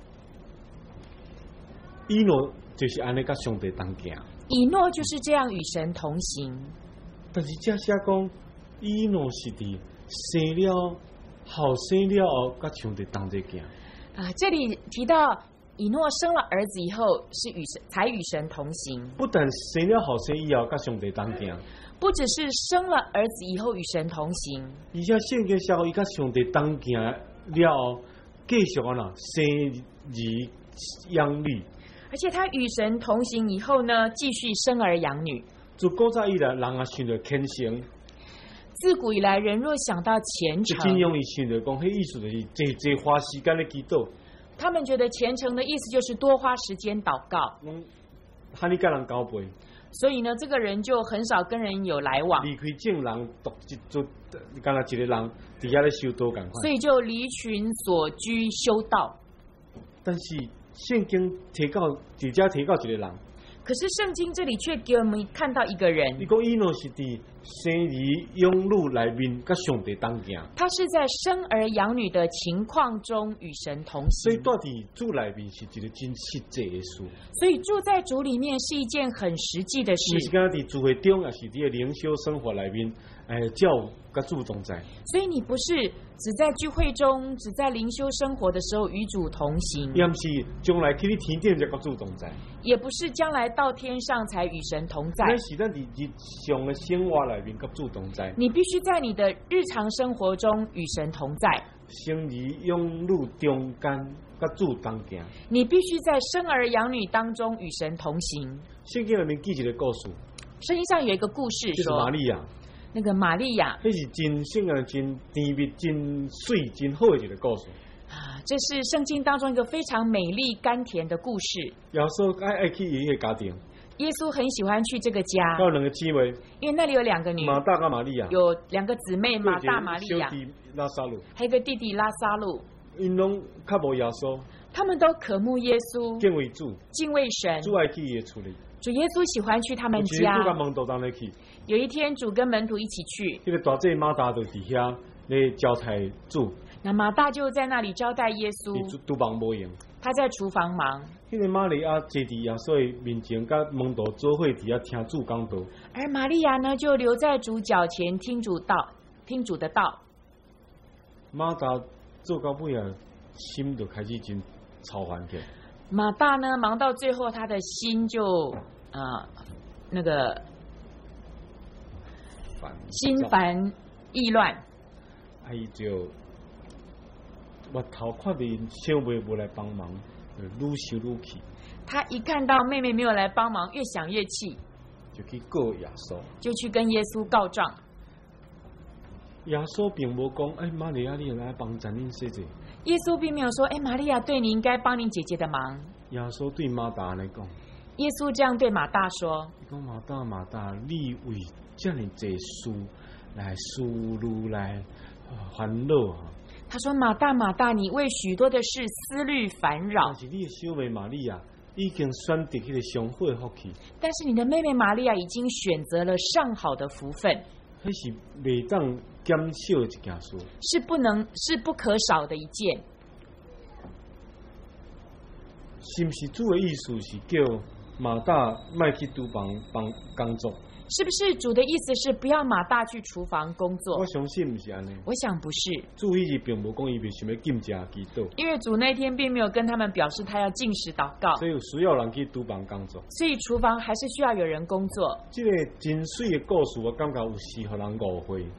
以诺就是安尼甲上帝同行， 以诺就是这样与神同行。 但是这写讲，以诺是伫生了后生了后，甲上帝同齐行。 啊，这里提到以诺生了儿子以后，是与神才与神同行。 不但生了后生以后，甲上帝同行， 不只是生了儿子以后与神同行， 而且圣经写伊甲上帝同行了后，继续啊啦生儿养女。 而且他与神同行以后呢，继续生儿养女。 自古早以来，人也想着虔诚， 自古以来，人若想到虔就诚， 真容易想着讲，迄意思就是坐坐花时间咧祈祷， 他们觉得虔诚的意思就是多花时间祷告， 嗯，哈你甲人交陪， 所以呢，这个人就很少跟人有来往， 离开正人，独一做，敢若一个人伫遐咧修道共款。 所以就离群所居修道。 但是圣经提到，直接提到一个人， 可是圣经这里却给我们看到一个人伊，讲伊若是伫生儿养女内面，甲上帝同行， 他是在生儿养女的情况中与神同行， 所以住伫主内面是一个真实际的事。 所以住在主里面是一件很实际的毋是事。 敢若伫聚会中，也是伫个灵修生活内面，诶，照甲主同在。 所以你不是只在聚会中，只在灵修生活的时候与主同行， 也毋是将来去你天顶才甲主同在， 也不是将来到天上才与神同在。 咱是咱伫日常的生活内面甲主同在。 你必须在你的日常生活中与神同在， 生儿养女中间甲主同行。 你必须在生儿养女当中与神同行。 圣经内面记一个故事， 圣经上有一个故事就是说， 玛利亚， 那个玛利亚迄是真圣啊，真甜蜜、真水、真好的一个故事。 啊，这是圣经当中一个非常美丽甘甜的故事。 耶稣爱爱去伊个家庭， 耶稣很喜欢去这个家， 有两个姊妹， 因为那里有两个女， 马大甲玛利亚， 有两个姊妹马大、玛利亚， 小弟拉萨路， 还有一个弟弟拉撒路， 因拢较无耶稣， 他们都渴慕耶稣， 敬畏主， 敬畏神。 主爱去伊个厝里。 主耶稣喜欢去他们有一日家主。甲门徒当咧去， 有一天，主跟门徒一起去， 迄个大姐马大就伫遐咧招待主， 那马大就在那里招待耶稣， 伫厨房无用。 他在厨房忙， 迄个玛利亚坐伫耶稣的面前，甲门徒做伙伫遐听主讲道。 而玛利亚呢，就留在主脚前听主道，听主的道。 马大做到尾啊，心就开始真操烦起来。 马大呢，忙到最后，他的心就啊、呃、那个烦心烦意乱， 啊，伊就我头看见小妹无来帮忙，就愈想愈气， 他一看到妹妹没有来帮忙，越想越气， 就去告耶稣。 就去跟耶稣告状。 耶稣并无讲，哎，玛利亚，你来帮咱恁姐姐。 耶稣并没有说：“哎，玛利亚，对你应该帮你姐姐的忙。 耶稣对马大来讲，” 耶稣这样对马大说伊讲马大马大，你为这样济事来思虑来烦恼啊！：“ 他说马大马大，你为许多的事思虑烦扰但，是你的小妹玛利亚已经选择迄个上好的福气， 但是你的妹妹玛利亚已经选择了上好的福分， 迄是袂当减少的一件事。 是不能是不可少的一件。” 是毋是主的意思是叫马大莫去厨房帮工作？ 是不是主的意思是不要马大去厨房工作我？相信毋是安尼。 我想不是， 主迄日并无讲伊袂想要禁食祈祷， 因为主那天并没有跟他们表示他要禁食祷告， 所以有需要人去厨房工作。 所以厨房还是需要有人工作。 这个真水的故事，我感觉有时互人误会。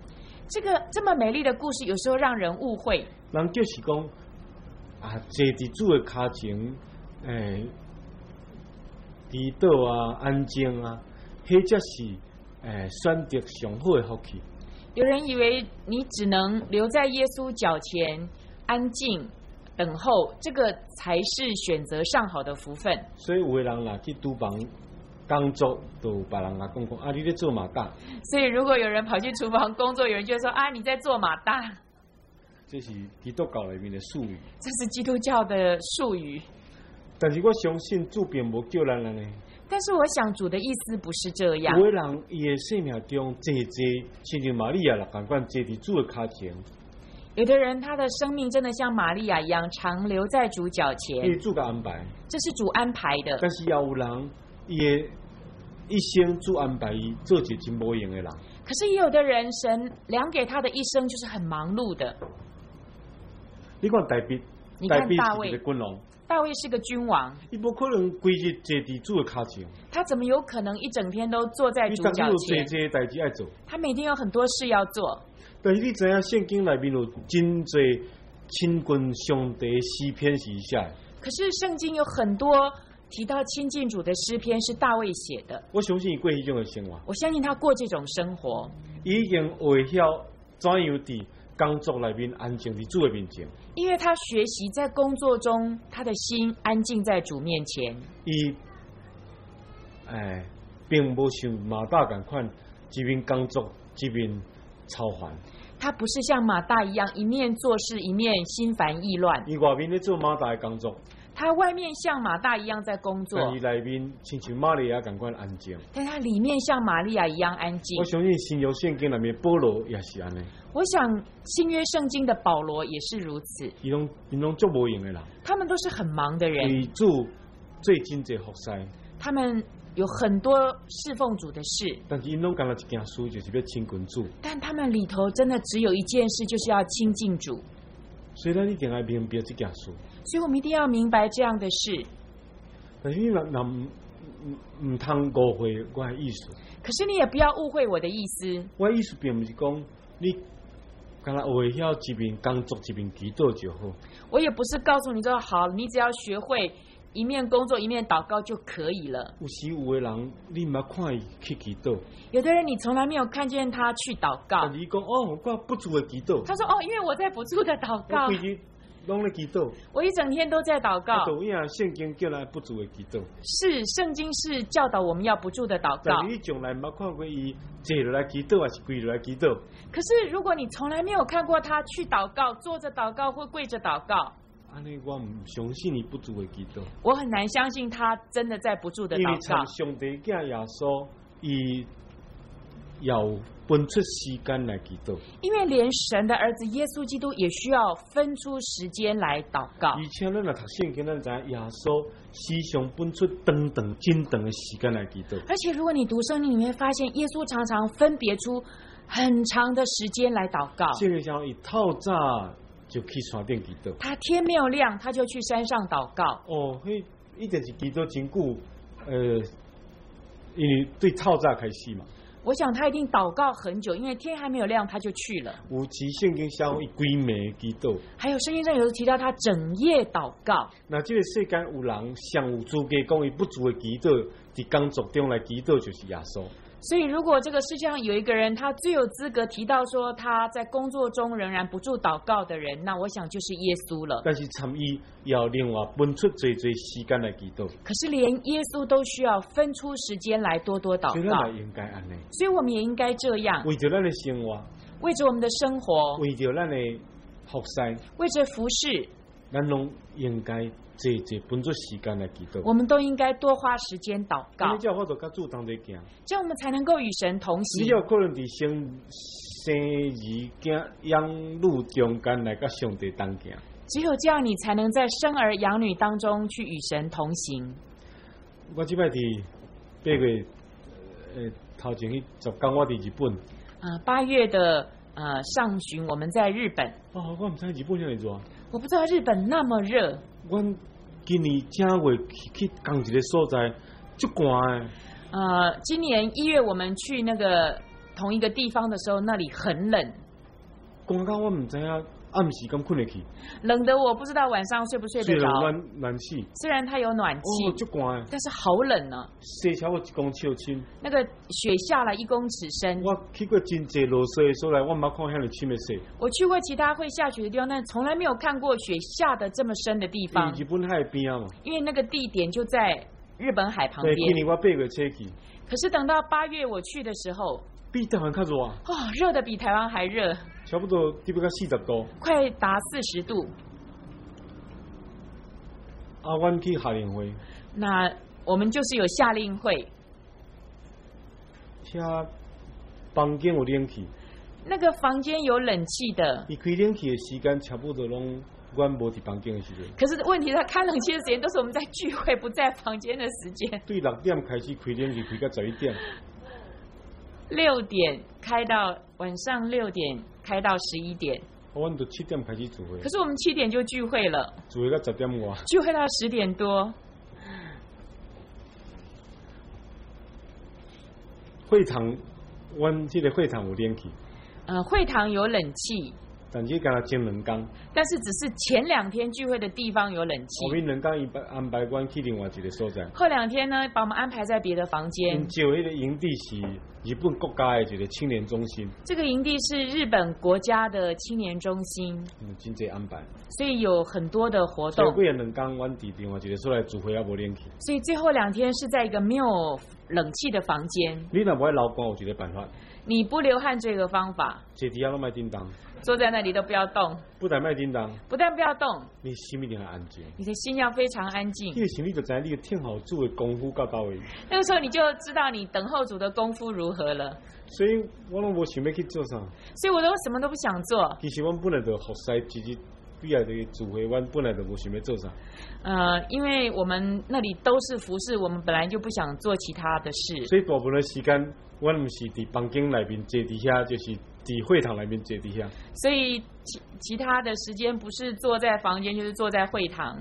这个这么美丽的故事，有时候让人误会。 人就是讲啊，坐伫主的脚前，诶、祈祷啊、安静啊，迄才是诶、选择上好的福气。 有人以为你只能留在耶稣脚前安静等候，这个才是选择上好的福分。 所以有的人啦去厨房工作，就有别人来讲讲啊，你咧做马达。 所以如果有人跑去厨房工作，有人就说啊，你在做马达。 这是基督教里面的术语。 这是基督教的术语。 但是我相信主并无叫咱安尼。 但是我想主的意思不是这样。 有的人伊的生命中坐坐，亲像玛利亚啦，共款坐伫主的脚前。 有的人他的生命真的像玛利亚一样，常留在主脚前。 因为主嘅安排。 这是主安排的。 但是也有人伊的一生主安排伊做一个真无用的人。 可是也有的人，神量给他的一生就是很忙碌的。 你看大卫， 你看大卫是一个君王， 大卫是个君王， 伊无可能规日坐伫主的脚前。 他怎么有可能一整天都坐在主脚前？ 伊当有多多代志爱做。 他每天有很多事要做。 但是你知影圣经内面有真侪亲近上帝的诗篇是伊写的。 可是圣经有很多提到亲近主的诗篇是大卫写的。 我相信伊过迄种的生活。 我相信他过这种生活。 伊已经会晓怎样伫工作内面安静伫主的面前。 因为他学习在工作中，他的心安静在主面前。 伊，哎，并无像马大共款，一面工作一面操烦。 他不是像马大一样，一面做事一面心烦意乱。 伊外面咧做马大的工作。 他外面像马大一样在工作， 但伊内面亲像玛利亚共款安静。 但他里面像玛利亚一样安静。 我相信新约圣经里面保罗也是安尼。 我想新约圣经的保罗也是如此。 伊拢伊拢足无用的人。 他们都是很忙的人。 为主最真侪服侍。 他们有很多侍奉主的事。 但是因拢干了一件事，就是要亲近主。 但他们里头真的只有一件事，就是要亲近主。 所以咱一定要明白这件事。 所以我们一定要明白这样的事。 但是你若若唔唔通误会我的意思。 可是你也不要误会我的意思。 我的意思并不是讲你干那会晓一面工作一面祈祷就好。 我也不是告诉你说好，你只要学会一面工作一面祷告就可以了。 有时有的人你唔捌看伊去祈祷。 有的人你从来没有看见他去祷告。 但是伊讲哦，我不住的祈祷。 他说哦，因为我在不住的祷告。 我规日拢咧祈祷。 我一整天都在祷告。 抖音圣经叫咱不住的祈祷。 是圣经是教导我们要不住的祷告。 但是你从来冇看过伊坐落来祈祷，还是跪落来祈祷？ 可是如果你从来没有看过他去祷告，坐着祷告或跪着祷告， 安尼我唔相信你不住的祈祷。 我很难相信他真的在不住的祷告。 因为参上帝囝耶稣，伊要分出时间来祈祷。 因为连神的儿子耶稣基督也需要分出时间来祷告。 而且咱若读圣经，咱知耶稣时常分出长长真长的时间来祈祷。 而且如果你读圣经，你会发现耶稣常常分别出很长的时间来祷告。 圣经上伊透早就去山顶祈祷。 他天没有亮，他就去山上祷告。 哦，迄一定是祈祷真久，呃，因为对透早开始嘛。 我想他一定祷告很久，因为天还没有亮他就去了。 有其圣经写伊规暝祈祷。 还有圣经上有提到他整夜祷告。 那这个世间有人上有资格讲伊不住的祈祷，伫工作中来祈祷就是耶稣。 所以如果这个世界上有一个人他最有资格提到说他在工作中仍然不住祷告的人，那我想就是耶稣了。 但是参伊要另外分出最最时间来祈祷。 可是连耶稣都需要分出时间来多多祷告。 所以咱也应该安尼。 所以我们也应该这样， 为着咱的生活， 为着我们的生活， 为着咱的服侍， 为着服侍， 咱拢应该坐坐分出时间来祈祷。 我们都应该多花时间祷告， 你才有法度甲主同齐行， 这样我们才能够与神同行。 你有可能伫生生儿囝养女中间来甲上帝同行。 只有这样，你才能在生儿养女当中去与神同行。 我即摆伫八月呃头前去十天，我伫日本。 啊、呃，八月的呃上旬，我们在日本。 哦，我唔知日本遐热。 我不知道日本那么热。 我今年正月去去同一个所在，足寒诶。 呃，今年一月我们去那个同一个地方的时候，那里很冷。 寒到我唔知影暗时敢困得去， 冷的我不知道晚上睡不睡得着。 暖暖气， 虽然它有暖气， 哦，足寒， 但是好冷呢、啊。 西超过一公尺深， 那个雪下了一公尺深。 我去过真济落雪的所在，我冇看遐尼深的雪。 我去过其他会下雪的地方，但从来没有看过雪下的这么深的地方。 日本海边啊嘛， 因为那个地点就在日本海旁边。 对，今年我八月车去。 可是等到八月我去的时候， 比台湾较热啊！ 哦，热的比台湾还热， 差不多得要到四十度， 快达四十度。 啊，阮去夏令会， 那我们就是有夏令会， 且房间有冷气， 那个房间有冷气的， 伊开冷气的时间差不多拢阮无伫房间的时间。 可是问题，他开冷气的时间都是我们在聚会，不在房间的时间。 对，六点开始开冷气，开到十一点。 六点开到晚上六点，开到十一点。 我们都七点开始聚会。 可是我们七点就聚会了。 聚会到十点外。 聚会到十点多。 会场，阮这个会场有冷气。 呃，会堂有冷气。 但是敢若前两天， 但是只是前两天聚会的地方有冷气。 后面两天伊安排阮去另外一个所在。 后两天呢，把我们安排在别的房间。 因招迄个营地是日本国家的一个青年中心。 这个营地是日本国家的青年中心。 嗯，真济安排。 所以有很多的活动。 所以两天阮伫另外一个所在聚会也无冷气。 所以最后两天是在一个没有冷气的房间。 你若不爱流汗，有一个办法。 你不流汗这个方法。 坐底下拢卖叮当。 坐在那里都不要动， 不但卖叮当， 不但不要动， 你心一定要安静， 你的心要非常安静。 这个心你就知道你听好主的功夫到到位。 那个时候你就知道你等候主的功夫如何了。 所以我拢无想要去做啥， 所以我都什么都不想做。 其实我本来就服侍，其实比来的聚会，我本来就无想要做啥。 呃，因为我们那里都是服侍，我们本来就不想做其他的事。 所以大部分的时间，我唔是伫房间内面坐伫遐，就是伫会堂内面坐伫遐。 所以其其他的时间不是坐在房间，就是坐在会堂。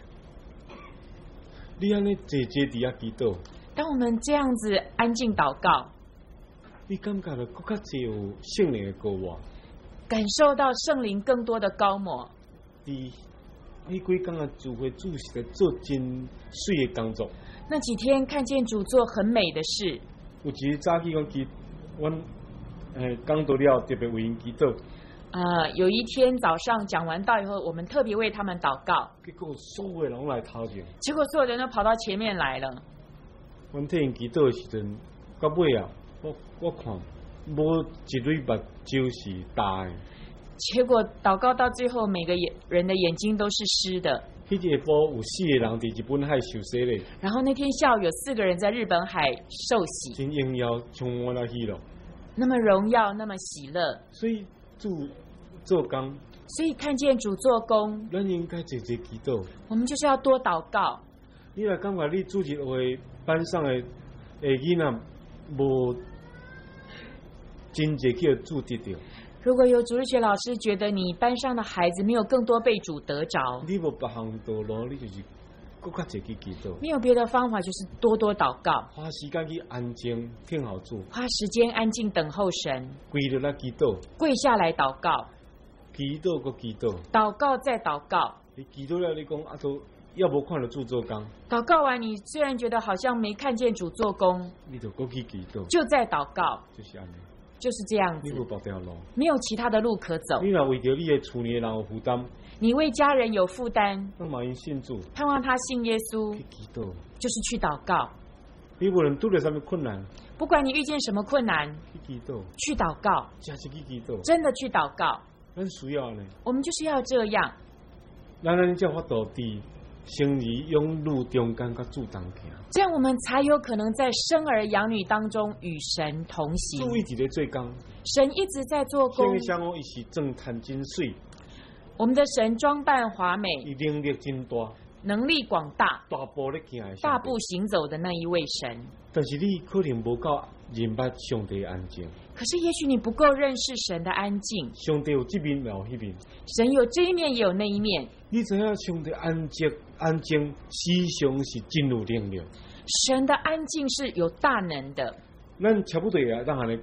你安尼坐坐伫遐祈祷。 当我们这样子安静祷告， 你感觉到更加只有圣灵的高我， 感受到圣灵更多的高抹。 伫迄几天的聚会，主是在做真水的工作。 那几天看见主做很美的事。 有一日早起阮祈，阮诶讲到了特别为因祈祷。 呃，有一天早上讲完道以后，我们特别为他们祷告。 结果所有人来头前。 结果所有人都跑到前面来了。 阮替因祈祷的时阵，到尾啊，我我看无一蕊目睭是大的。 结果祷告到最后，每个人的眼睛都是湿的。 迄个下晡有四个人伫日本海受洗咧。 然后那天下午有四个人在日本海受洗。 真荣耀充满了喜乐。 那么荣耀，那么喜乐。 所以主做工。 所以看见主做工， 咱应该直接祈祷。我们就是要多祷告。 你若感觉你主日会班上的诶囡仔无真济去主得着。 如果有主日学老师觉得你班上的孩子没有更多被主得着， 你无别项道路，你就是更加侪去祈祷。 没有别的方法，就是多多祷告， 花时间去安静听好主， 花时间安静等候神， 跪着来祈祷， 跪下来祷告， 祈祷个祈祷， 祷告再祷告。 你祈祷了，你讲啊都要无看到主做工。 祷告完，你虽然觉得好像没看见主做工， 你就过去祈祷， 就在祷告， 就是安尼。 就是这样子， 你无别条路， 没有其他的路可走。 你若为着你的厝里的人有负担， 你为家人有负担， 那么因信主， 盼望他信耶稣， 去祈祷， 就是去祷告。 你无论拄着什么困难， 不管你遇见什么困难， 去祈祷， 去祷告， 真是去祈祷， 真的去祷告。 咱需要呢， 我们就是要这样， 咱咱才法度伫生儿养女中间甲主同行， 这样我们才有可能在生儿养女当中与神同行。 主一直在做工， 神一直在做工。 圣像我伊是装坦真水， 我们的神装扮华美， 伊能力真大， 能力广大， 大步咧行的， 大步行走的那一位神。 但是你可能无够认捌上帝的安静。 可是也许你不够认识神的安静。 上帝有这面也有迄面， 神有这一面也有那一面。 你知影上帝安静安静，时常是真有能力。 神的安静是有大能的。 咱差不多也当安尼讲。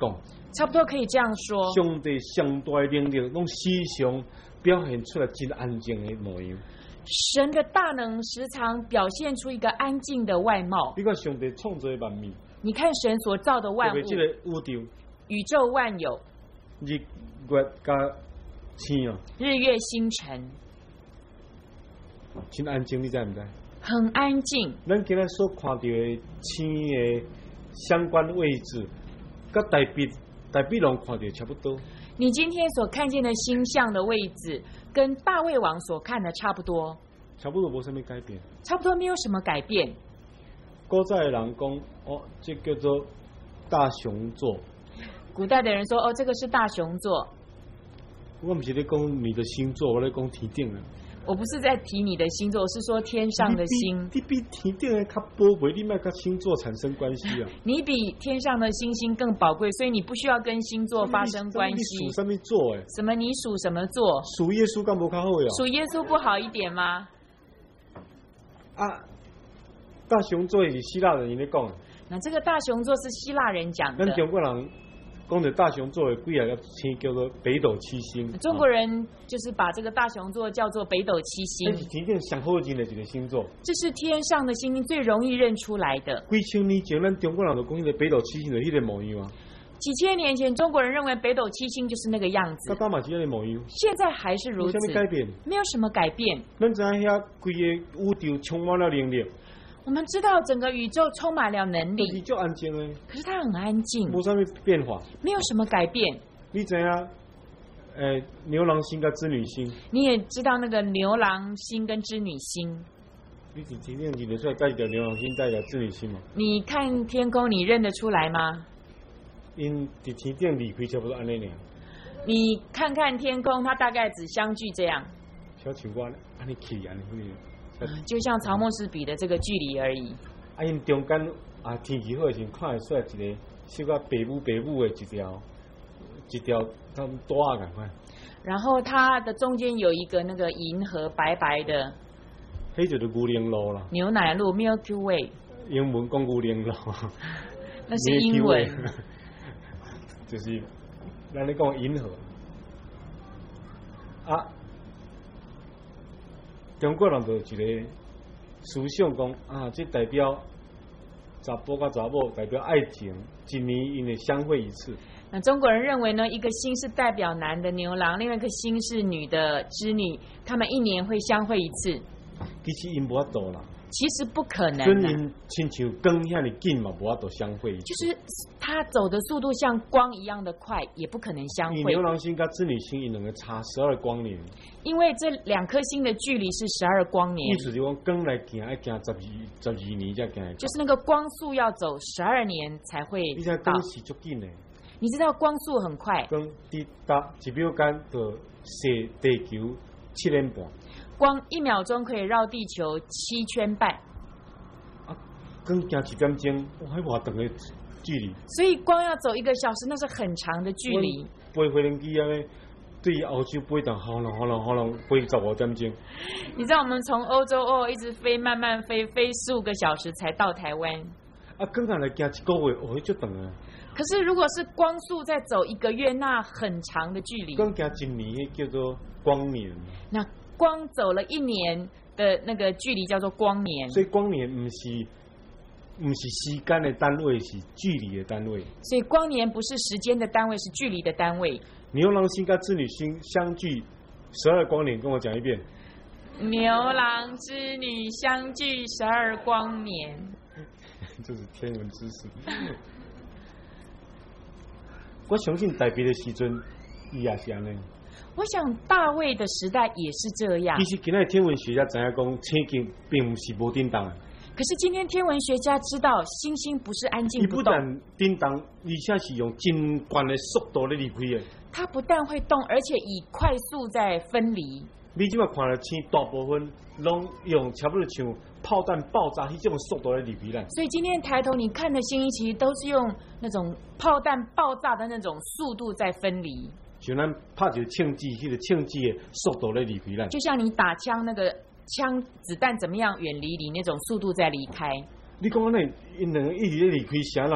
差不多可以这样说。 上帝上大的能力，拢时常表现出来真安静的模样。 神的大能时常表现出一个安静的外貌。 你看上帝创造的万物， 你看神所造的万物， 特别这个宇宙、 宇宙万有、 日月加星啊， 日月星辰， 真安静，你知唔知？ 很安静。 咱今日所看到的星的相关位置，跟大比大比龙看到差不多。 你今天所看见的星象的位置，跟大卫王所看的差不多， 差不多无什么改变， 差不多没有什么改变。 古早的人讲，哦，这叫做大熊座。 古代的人说，哦，这个是大熊座。 我不是在讲你的星座，我在讲天顶啊。 我不是在提你的星座，我是说天上的星。 你比天顶的较宝贵，你莫跟星座产生关系啊。 你比天上的星星更宝贵，所以你不需要跟星座发生关系。 你属什么座？哎， 什么？你属什么座？ 属耶稣，敢无较好呀？ 属耶稣不好一点吗？ 啊，大熊座是希腊人因咧讲。 那这个大熊座是希腊人讲的。 咱中国人讲的大熊座的几啊个星叫做北斗七星。 中国人就是把这个大熊座叫做北斗七星。 这是天顶上好认的一个星座。 这是天上的星星最容易认出来的。 几千年前，咱中国人就讲迄个北斗七星的迄个模样啊。 几千年前，中国人认为北斗七星就是那个样子。 到大马是那个模样。 现在还是如此。 有什么改变？ 没有什么改变。 咱知影遐规个宇宙充满了能力。 我们知道整个宇宙充满了能力， 但是就安静的， 可是它很安静， 没什么变化， 没有什么改变。 你知影，呃，牛郎星跟织女星， 你也知道那个牛郎星跟织女星。 你是天顶认得出来代表牛郎星，代表织女星吗？ 你看天空，你认得出来吗？ 因伫天顶离开差不多安尼尔。 你看看天空，它大概只相距这样。 小像我安尼去安尼去。 就像曹牧师比的这个距离而已。 啊，因中间啊天气好的时候，看会出来一个小可白母白母的一条一条他们大啊咁款。 然后它的中间有一个那个银河白白的。 迄就是牛奶路啦。 牛奶路 Milky Way。 英文讲牛奶路。 那是英文。 就是咱咧讲银河啊。中国人就一个思想讲啊，这代表查甫甲查某代表爱情，一年因会相会一次。 那中国人认为呢，一个星是代表男的牛郎，另外一个星是女的织女，他们一年会相会一次。 其实因无法度啦。 其实不可能、啊。 跟因亲像光遐尼紧嘛，无法度相会一次。 就是他走的速度像光一样的快，也不可能相会。 牛郎星跟织女星因两个差十二光年。因为这两颗星的距离是十二光年。 意思就讲光来行要行十二十二年才行。 就是那个光速要走十二年才会到。 你知光是足紧的。 你知道光速很快。 光滴答一秒间就射地球七点半。 光一秒钟可以绕地球七圈半。 啊，光行一点钟，哇，还偌长的距离。 所以光要走一个小时，那是很长的距离。 飞飞轮机啊，对欧洲飞到好浪好浪好浪飞十五点钟。 你知道我们从欧洲哦一直飞，慢慢飞，飞十五个小时才到台湾。 啊，光下来行一个月，哦，就长啊。 可是如果是光速再走一个月，那很长的距离。 光行一年，叫做光年。 那光走了一年的那个距离叫做光年。 所以光年不是不是时间的单位，是距离的单位。 所以光年不是时间的单位，是距离的单位。 牛郎星跟织女星相距十二光年，跟我讲一遍。 牛郎织女相距十二光年。 这是天文知识。我相信大别的时阵，伊也是安尼。 我想大卫的时代也是这样。 其实今仔天文学家知影讲，星星并不是无叮当的。 可是今天天文学家知道，星星不是安静不动， 伊不但叮当，而且是用真快的速度在离开的。 它不但会动，而且以快速在分离。 你即摆看了星，大部分拢用差不多像炮弹爆炸迄种速度来离开咱。 所以今天抬头你看的星星，其实都是用那种炮弹爆炸的那种速度在分离。 像咱拍一个枪支，迄、那个枪支的速度来离开咱。 就像你打枪那个枪子弹怎么样远离你那种速度在离开。 你讲安尼，因两个一直在离开啥啦？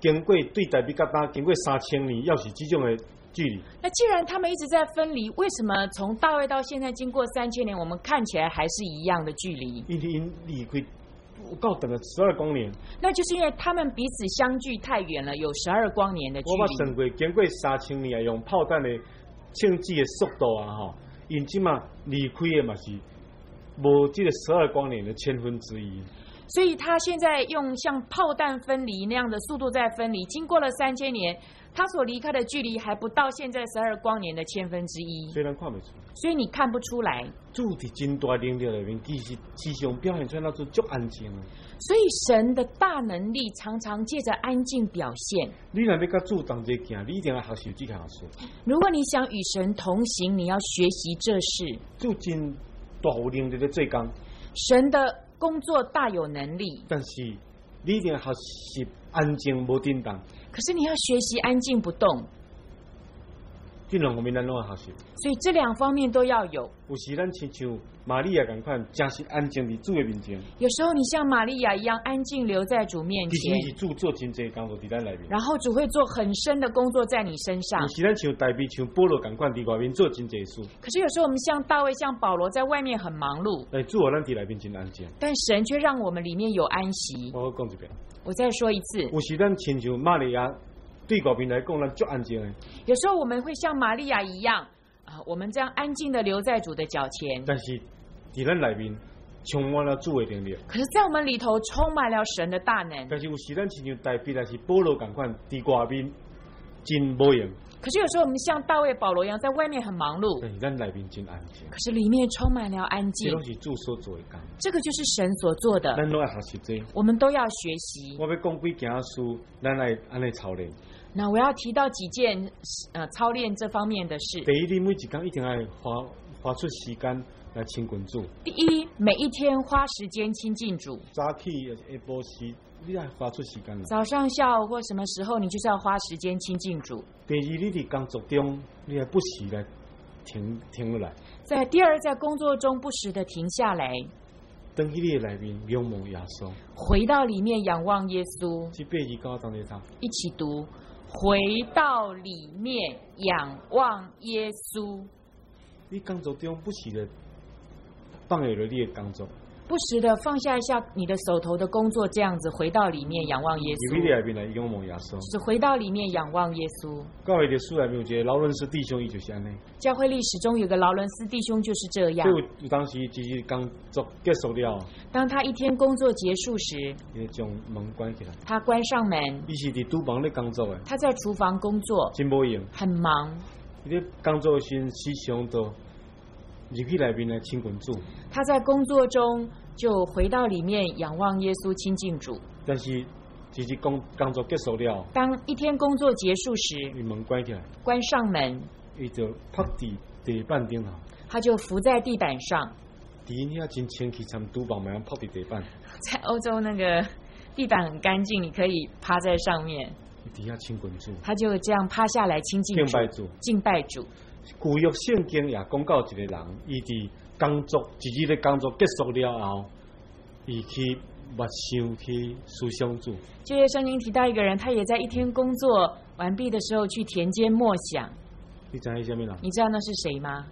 经过对台北甲打经过三千年，要是这种的距离。 那既然他们一直在分离，为什么从大卫到现在经过三千年，我们看起来还是一样的距离？ 因因离开有够长了十二光年。 那就是因为他们彼此相距太远了，有十二光年的距我捌离。 算过，经过三千年用炮弹的庆忌的速度啊，吼，因即嘛离开的嘛是无这个十二光年的千分之一。 所以他现在用像炮弹分离那样的速度在分离，经过了三千年，他所离开的距离还不到现在十二光年的千分之一。 虽然看不出， 所以你看不出来。 主伫真大能力里面，其实时常表现出那种足安静的。 所以神的大能力常常借着安静表现。 你若要甲主同齐行，你一定要学习这件事。 如果你想与神同行，你要学习这事。 主真大有能力的做工， 神的工作大有能力， 但是你一定要学习安静无震动。 可是你要学习安静不动。 这两方面咱拢要学习。 所以这两方面都要有。 有时咱亲像玛利亚同款，真是安静伫主的面前。 有时候你像玛利亚一样安静留在主面其前， 实是主做真济工作伫咱内面。 然后主会做很深的工作在你身上。 有时咱像大卫、像保罗同款伫外面做真济事。 可是有时候我们像大卫、像保罗，在外面很忙碌， 但主互咱伫内面真安静。 但神却让我们里面有安息。 我讲一遍， 我再说一次， 有时咱亲像玛利亚，对外面来讲，咱足安静的。 有时候我们会像玛利亚一样啊，我们这样安静的留在主的脚前， 但是伫咱内面充满了主的能力。 可是在我们里头充满了神的大能。 但是有时咱亲像大卫还是保罗同款，伫外面真无用。 可是有时候我们像大卫、保罗一样，在外面很忙碌， 但是咱内面真安静。 可是里面充满了安这静。 拢是主所做的工。 这个就是神所做的， 咱拢要学习这。 我们都要学习。 我要讲几件事，咱来安尼操练。 那我要提到几件呃操练这方面的事。 第一，你每一天一定要花花出时间来亲近主。 第一，每一天花时间亲近主。 早起下晡时，你要花出时间。 早上、下午或什么时候，你就是要花时间亲近主。 第二，你伫工作中，你要不时来停停落来。 在第二，在工作中不时的停下来， 登去你的内面仰望耶稣， 回到里面仰望耶稣。 这八字跟我同齐读， 一起读。回到里面仰望耶稣。 你工作中不时的放下了你的工作， 不时的放下一下你的手头的工作，这样子回到里面仰望耶入你稣， 内面来仰望耶稣。 就是回到里面仰望耶稣。 教会历史内面有一个劳伦斯弟兄，伊就是安尼。 教会历史中有个劳伦斯弟兄就是这样。 所以有当时就是工作结束了， 当他一天工作结束时， 伊将门关起来。 他关上门， 伊是伫厨房咧工作的， 他在厨房工作， 真无用。 很忙。 伊咧工作时时常都入去内面来亲近主， 他在工作中就回到里面仰望耶稣，亲近主。 但是就是工工作结束了， 当一天工作结束时， 伊门关起来， 关上门， 伊就趴伫地板顶头。 他就伏在地板上。 伫因遐真清气，参厨房嘛，趴伫地板。 在欧洲那个地板很干净，你可以趴在上面。 伊伫遐亲近主， 他就这样趴下来亲近主， 敬拜主， 敬拜主。 旧约圣经也讲到一个人，伊伫工作一日的工作结束了后，伊去默想去思想主。 旧约圣经提到一个人，他也在一天工作完毕的时候去田间默想。 你知影什么人？ 你知道那是谁吗？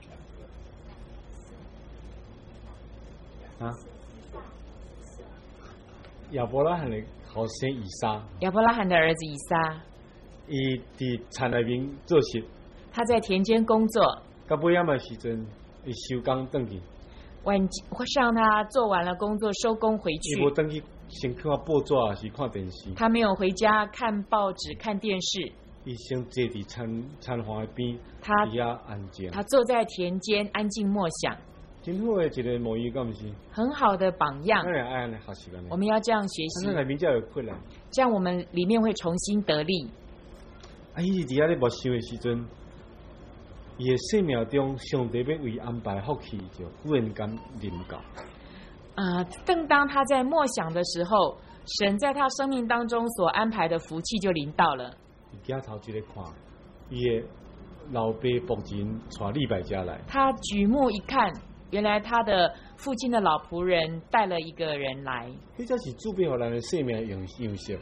啊？亚伯拉罕的后生以撒， 亚伯拉罕的儿子以撒， 伊伫田内面做事， 他在田间工作， 到尾仔的时阵，伊收工转去， 晚上他做完了工作收工回伊去， 无转去先看报纸还是看电视， 他没有回家看报纸看电视， 伊先坐伫田田花的边， 他伫遐安静。 他坐在田间安静默想。 真好的一个模样，敢毋是？ 很好的榜样， 咱也爱安尼学习安尼。 我们要这样学习， 咱内面才有困难。 这样我们里面会重新得力。 啊，伊是伫遐咧默想的时阵，伊的生命中，上帝要为伊安排福气，就忽然间临到。 啊、呃，正当他在默想的时候，神在他生命当中所安排的福气就临到了。 伊镜头一个看，伊的老爸仆人带利百家来， 他举目一看，原来他的父亲的老仆人带了一个人来。 迄才是主要互咱的生命样样式。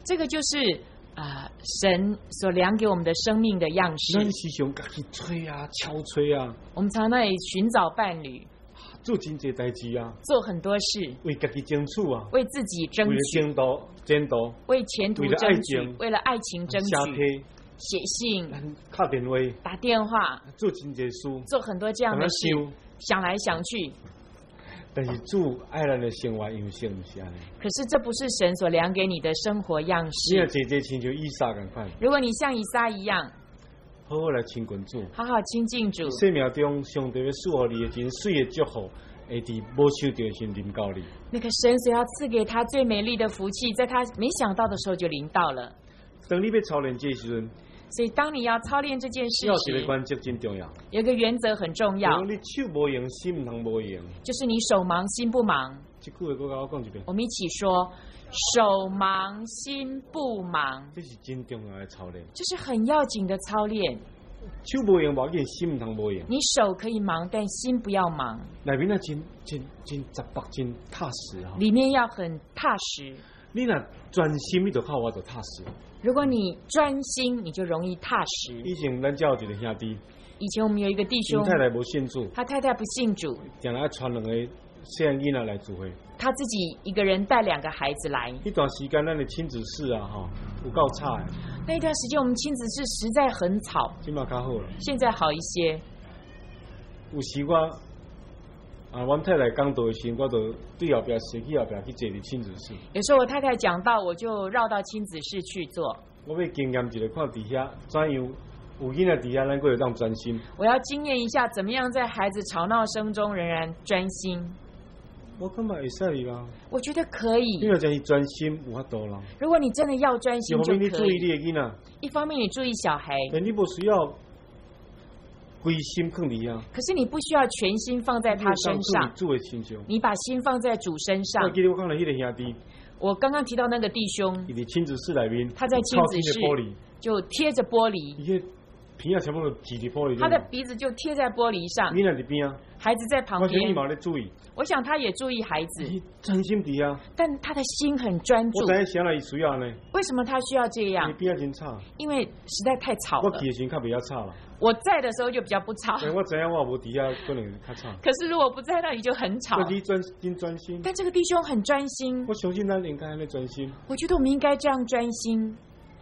这个就是啊、呃、神所量给我们的生命的样式。 咱时常家己吹啊、敲吹啊， 我们常常在寻找伴侣， 做真侪代志啊， 做很多事， 为家己争取啊， 为自己争为了取， 前途、前途， 为前途为了爱争取情， 为了爱情争取， 写批， 写信、 咱打电话， 打电话， 做真侪事， 做很多这样的事， 想想来想去。 但是主爱咱的生活样式不是安尼。 可是这不是神所量给你的生活样你若式。 坐坐亲像以撒共款， 如果你像以撒一样， 好好来亲近主。 好好亲近主， 生命中上帝要赐予你的真水的祝福，会伫无受到的时候临到你。 那个神所要赐给他最美丽的福气，在他没想到的时候就临到了。 当你要操练这时阵， 所以当你要操练这件事要有一个时， 关键真重要。 有一个原则很重要， 讲你手无用，心唔通无用。 就是你手忙心不忙。 这句话我甲我讲一遍， 我们一起说，手忙心不忙， 这是真重要的操练。 这是很要紧的操练。 手无用，无要紧，心唔通无用。 你手可以忙，但心不要忙， 内面啊真真真十八真踏实哈。 里面要很踏实。 你若专心，你就靠我就踏实。 如果你专心，你就容易踏实。 以前咱家有一个兄弟， 以前我们有一个弟兄， 因太太无信主， 他太太不信主， 定来传两个细汉囡仔来聚会。 他自己一个人带两个孩子来。 一段时间，咱的亲子室啊，吼有够差的。 那一段时间，我们亲子室实在很吵， 今嘛较好了。 现在好一些。 有时我啊，阮太太讲道的时候，我就对后边斜去后边去坐伫亲子室。 有时候我太太讲到，我就绕到亲子室去做。 我要经验一下，看底下怎样有囡仔底下，咱佫会当专心。 我要经验一下，怎么样在孩子吵闹声中仍然专心。 我感觉会使啦。 我觉得可以。 你若真是专心，有法度啦。 如果你真的要专心就可以。 一方面你注意你的囡仔， 一方面你注意小孩， 但你不需要归心放伫遐。 可是你不需要全心放在他身上， 主的亲像。 你把心放在主身上。 我记得我讲了迄个兄弟， 我刚刚提到那个弟兄， 伊伫亲子室内面， 他在亲子室就贴着玻璃， 伊个鼻啊全部都挤伫玻璃， 他的鼻子就贴在玻璃上。 囡仔伫边啊， 孩子在旁边。 我想你嘛咧注意。 我想他也注意孩子， 专心伫啊， 但他的心很专注。 我知影啥来伊需要呢？ 为什么他需要这样？ 你边啊真吵， 因为实在太吵了。 我去的时候较比较吵啦。 我在的时候就比较不吵。 我知影我无伫遐可能较吵。 可是如果不在那里就很吵。 你专真专心。 但这个弟兄很专心。 我相信咱应该安尼专心。 我觉得我们应该这样专心。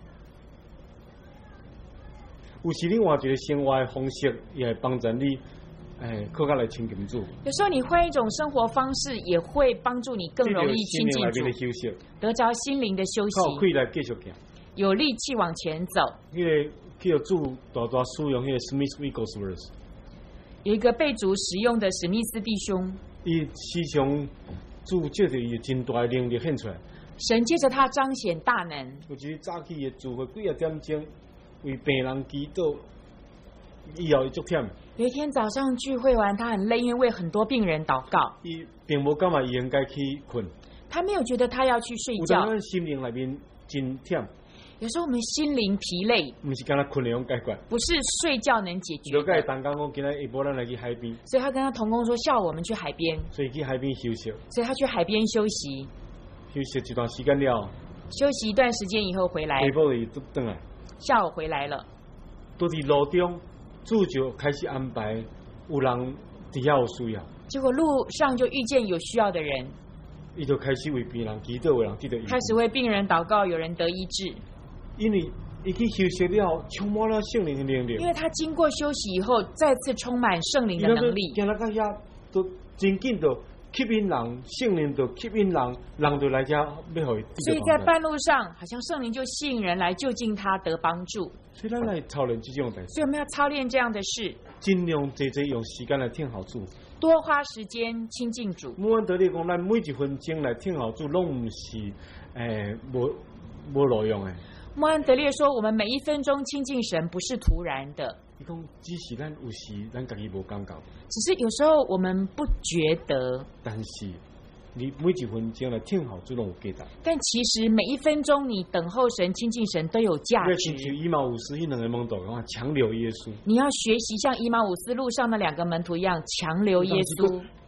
有时你换一个生活的方式，也会帮助你。哎，更加来亲近主。 有时候你换一种生活方式，也会帮助你更容易亲近主，得着心灵的休息， 靠气来继续行， 有力气往前走。 那个叫主大大使用那个 Smith Wigglesworth， 有一个被主使用的史密斯弟兄， 伊时常主借着伊真大的能力显出来。 神借着他彰显大能。 有一日早起的聚会几啊点钟，为病人祈祷，以后伊足忝。 有一天早上聚会完，他很累，因为为很多病人祷告。 伊并无感觉伊应该去困， 他没有觉得他要去睡觉。 有当心灵内面真忝。 有时候我们心灵疲累， 不是干那困的用解决， 不是睡觉能解决的。 就跟同工讲，今日下晡咱来去海边。 所以他跟他同工说，下午我们去海边。 所以去海边休息。 所以他去海边休息。 休息一段时间了。 休息一段时間以後回來， 下晡伊都轉來， 下午回來了。 都喺路中，主就開始安排有人底下有需要。 結果路上就遇見有需要的人， 伊就開始為病人祈禱，為人得到醫治。 開始為病人禱告，有人得醫治。 因為伊去休息了，充滿了聖靈的能力。 因為他經過休息以後，再次充滿聖靈的能力。 今日個遐都真緊就吸引人，聖靈就吸引人，人就來遮要互伊。 所以在半路上，好像聖靈就吸引人來就近他得幫助。 所以咱來操練這種代志。 所以我們要操練這樣的事， 盡量濟濟用時間來聽好主， 多花時間親近主。 穆安德烈講，咱每一分鐘來聽好主，攏唔是誒無無路用誒。 穆安德烈說：“我們每一分鐘親近神，不是突然的。 伊講，只是咱有時咱家己無感覺， 只是有時候我們不覺得。 但是你每一分鐘來聽好主，攏有價值。 但其實每一分鐘你等候神、親近神都有價值。 要以馬五斯迄兩個門徒講，強留耶穌。 你要學習像以馬五斯路上那兩個門徒一樣，強留耶穌。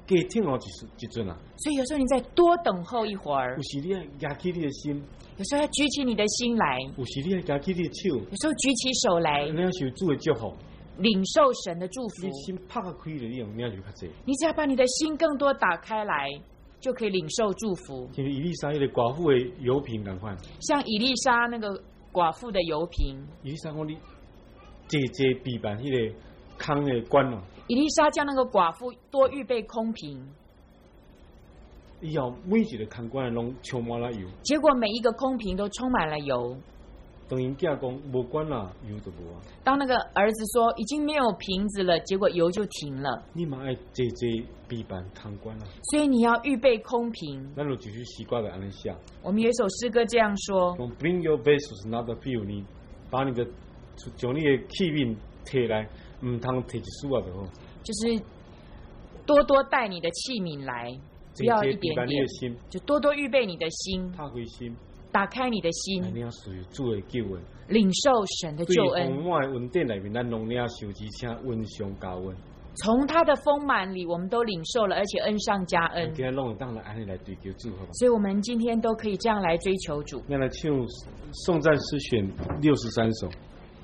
加挺候一时一阵啊。 所以有时候你再多等候一会儿有，时你要举起你的心， 有时候要举起你的心来， 有时你要举起你的手， 有时候举起手来， 你要受主的祝福。 领受神的祝福你。心拍开了，你用领就较济。 你只要把你的心更多打开来，就可以领受祝福。 像伊丽莎迄个寡妇的油瓶共款， 像以利沙那个寡妇的油瓶， 伊丽莎讲你坐坐备办迄个空的罐哦， 以利沙叫那个寡妇多预备空瓶， 以后每一个空罐拢充满了油。 结果每一个空瓶都充满了油。 当因囝讲无管啦，油就无啊。 当那个儿子说已经没有瓶子了，结果油就停了。 你嘛爱坐坐备办空罐啊。 所以你要预备空瓶。 咱就继续习惯的安尼写。 我们有一首诗歌这样说讲 Bring your vessels not a few， 你把你的将你的器皿摕来，唔通摕一束啊就好。 就是多多带你的器皿来，不要一点点，就多多预备你的心， 打开心， 打开你的心， 领受主的救恩， 领受神的救恩。 对丰满的恩典里面，咱拢领受，而且恩上加恩。 从他的丰满里，我们都领受了，而且恩上加恩。 今天拢当来安尼来追求主，好吧？ 所以，我们今天都可以这样来追求主。 要来唱颂赞诗选六十三首，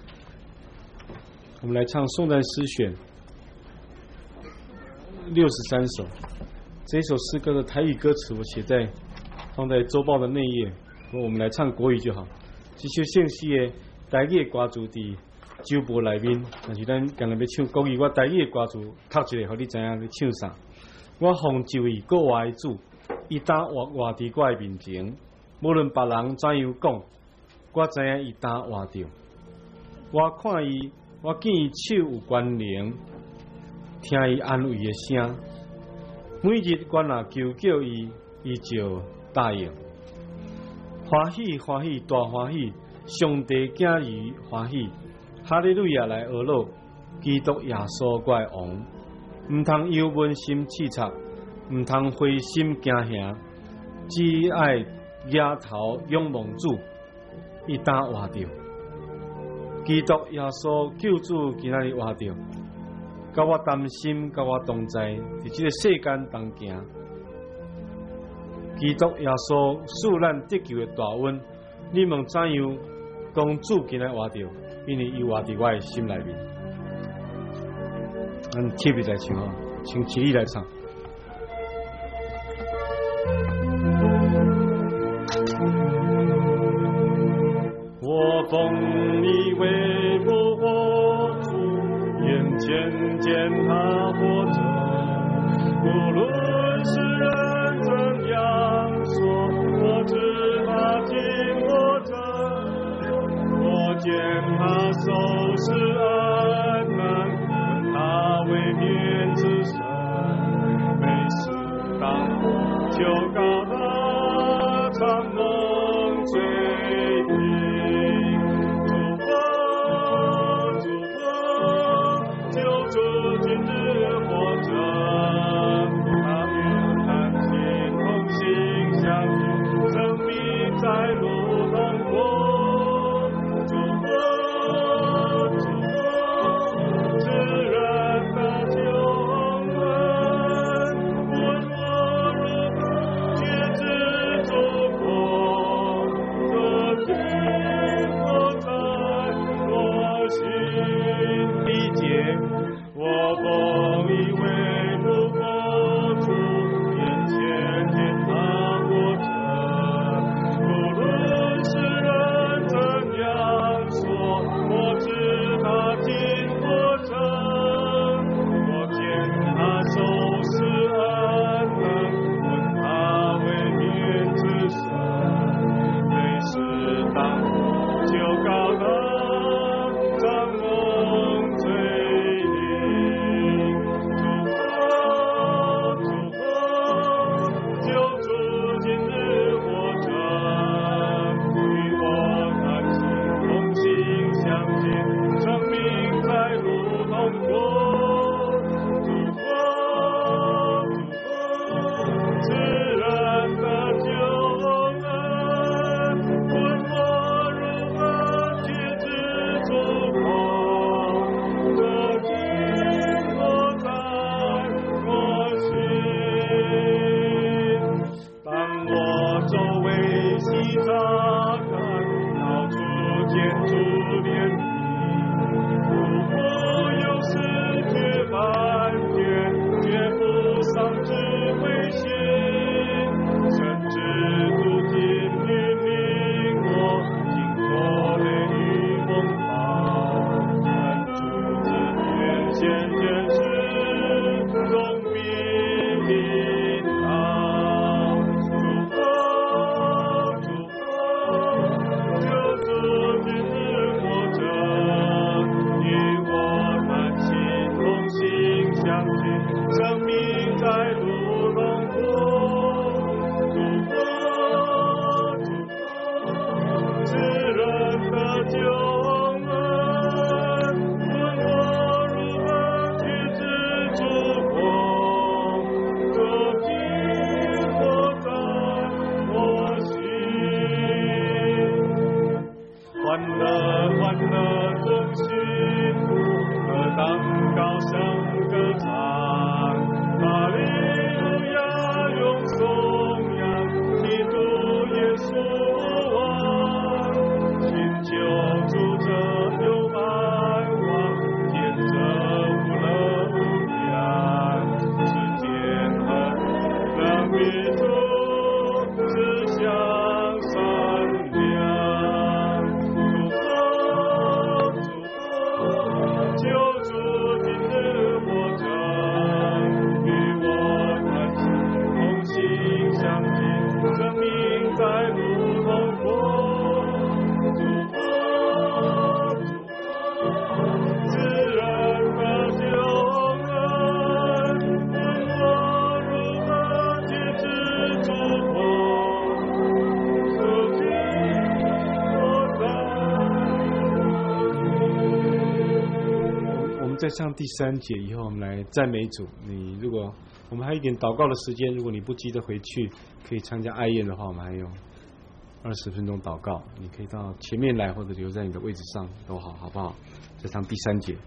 我们来唱颂赞诗选六十三首。这一首诗歌的台语歌词我写在放在周报的内页，我们来唱国语就好。这首圣诗的台语的歌词伫周报内面，但是咱今日要唱国语，我台语的歌词读一个，互你知影你唱啥。我奉就义国外的主，伊打活活伫我的面前，无论别人怎样讲，我知影伊打活着。我看伊，我见伊手有关联，听伊安慰的声。每日我若求叫伊，伊就答应。欢喜欢喜大欢喜，上帝囝儿欢喜。哈利路亚来学乐，基督耶稣我的王。毋通忧闷心刺插，毋通灰心惊吓，只爱仰头仰望主，伊当活着。基督耶稣救主今仔日活着，甲我担心，甲我同在，伫即个世间同行。基督耶稣赐咱得救的大恩，你们怎样讲主今仔活着？因为伊活伫我的心内面。咱 keep 在唱哦，请起立来唱。我奉你为复活主，眼前见他活着，无论世人怎样说，我知他今活着，我见他收拾安难，问他为面之神，每事当我就告他长梦追忆。 相信，生命在路中过，主过，主过，是人的救恩，问我如何去知主光，这经活在我心，欢乐欢乐中心，歌当高声歌唱，哈利路亚用颂扬，基督耶稣王，寻求主者有盼望，见证无乐无边，世间和人民主只向善良，主啊主啊，救主今日活着，与我谈心，同心相近，生命在路中过，主啊主啊，是人的救恩，问我如何去知主光，这经活在我们在唱第三节以后，我们来赞美主。你如果我们还有一点祷告的时间，如果你不急着回去，可以参加爱宴的话，我们还有二十分钟祷告。你可以到前面来，或者留在你的位置上都好，好不好？再唱第三节。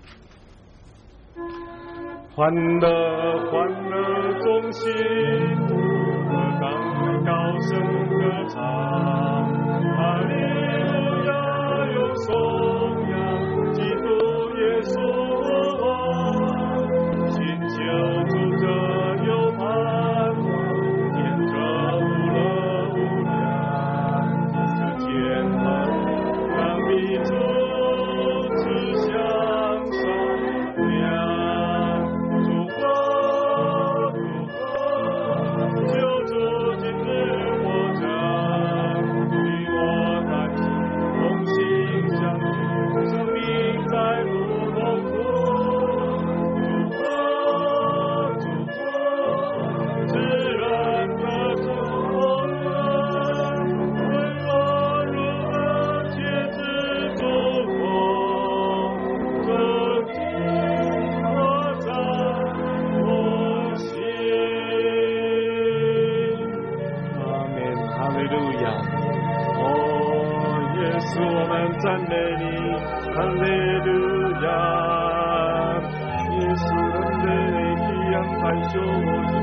欢乐欢乐中心，歌当高声歌唱，哈利路亚用颂扬，基督耶稣王，寻求主者有盼望，见证无乐无边，世间和让彼此只向善良，主啊主啊，救主今日活着，与我谈心，同心相聚，生命在路中过，主啊主啊，是人的救恩，问我如何去知主光，这经活在我心。 阿门，哈利路亚。 哦，耶稣，我们赞美你，哈利路亚。耶稣，人类一样排救我。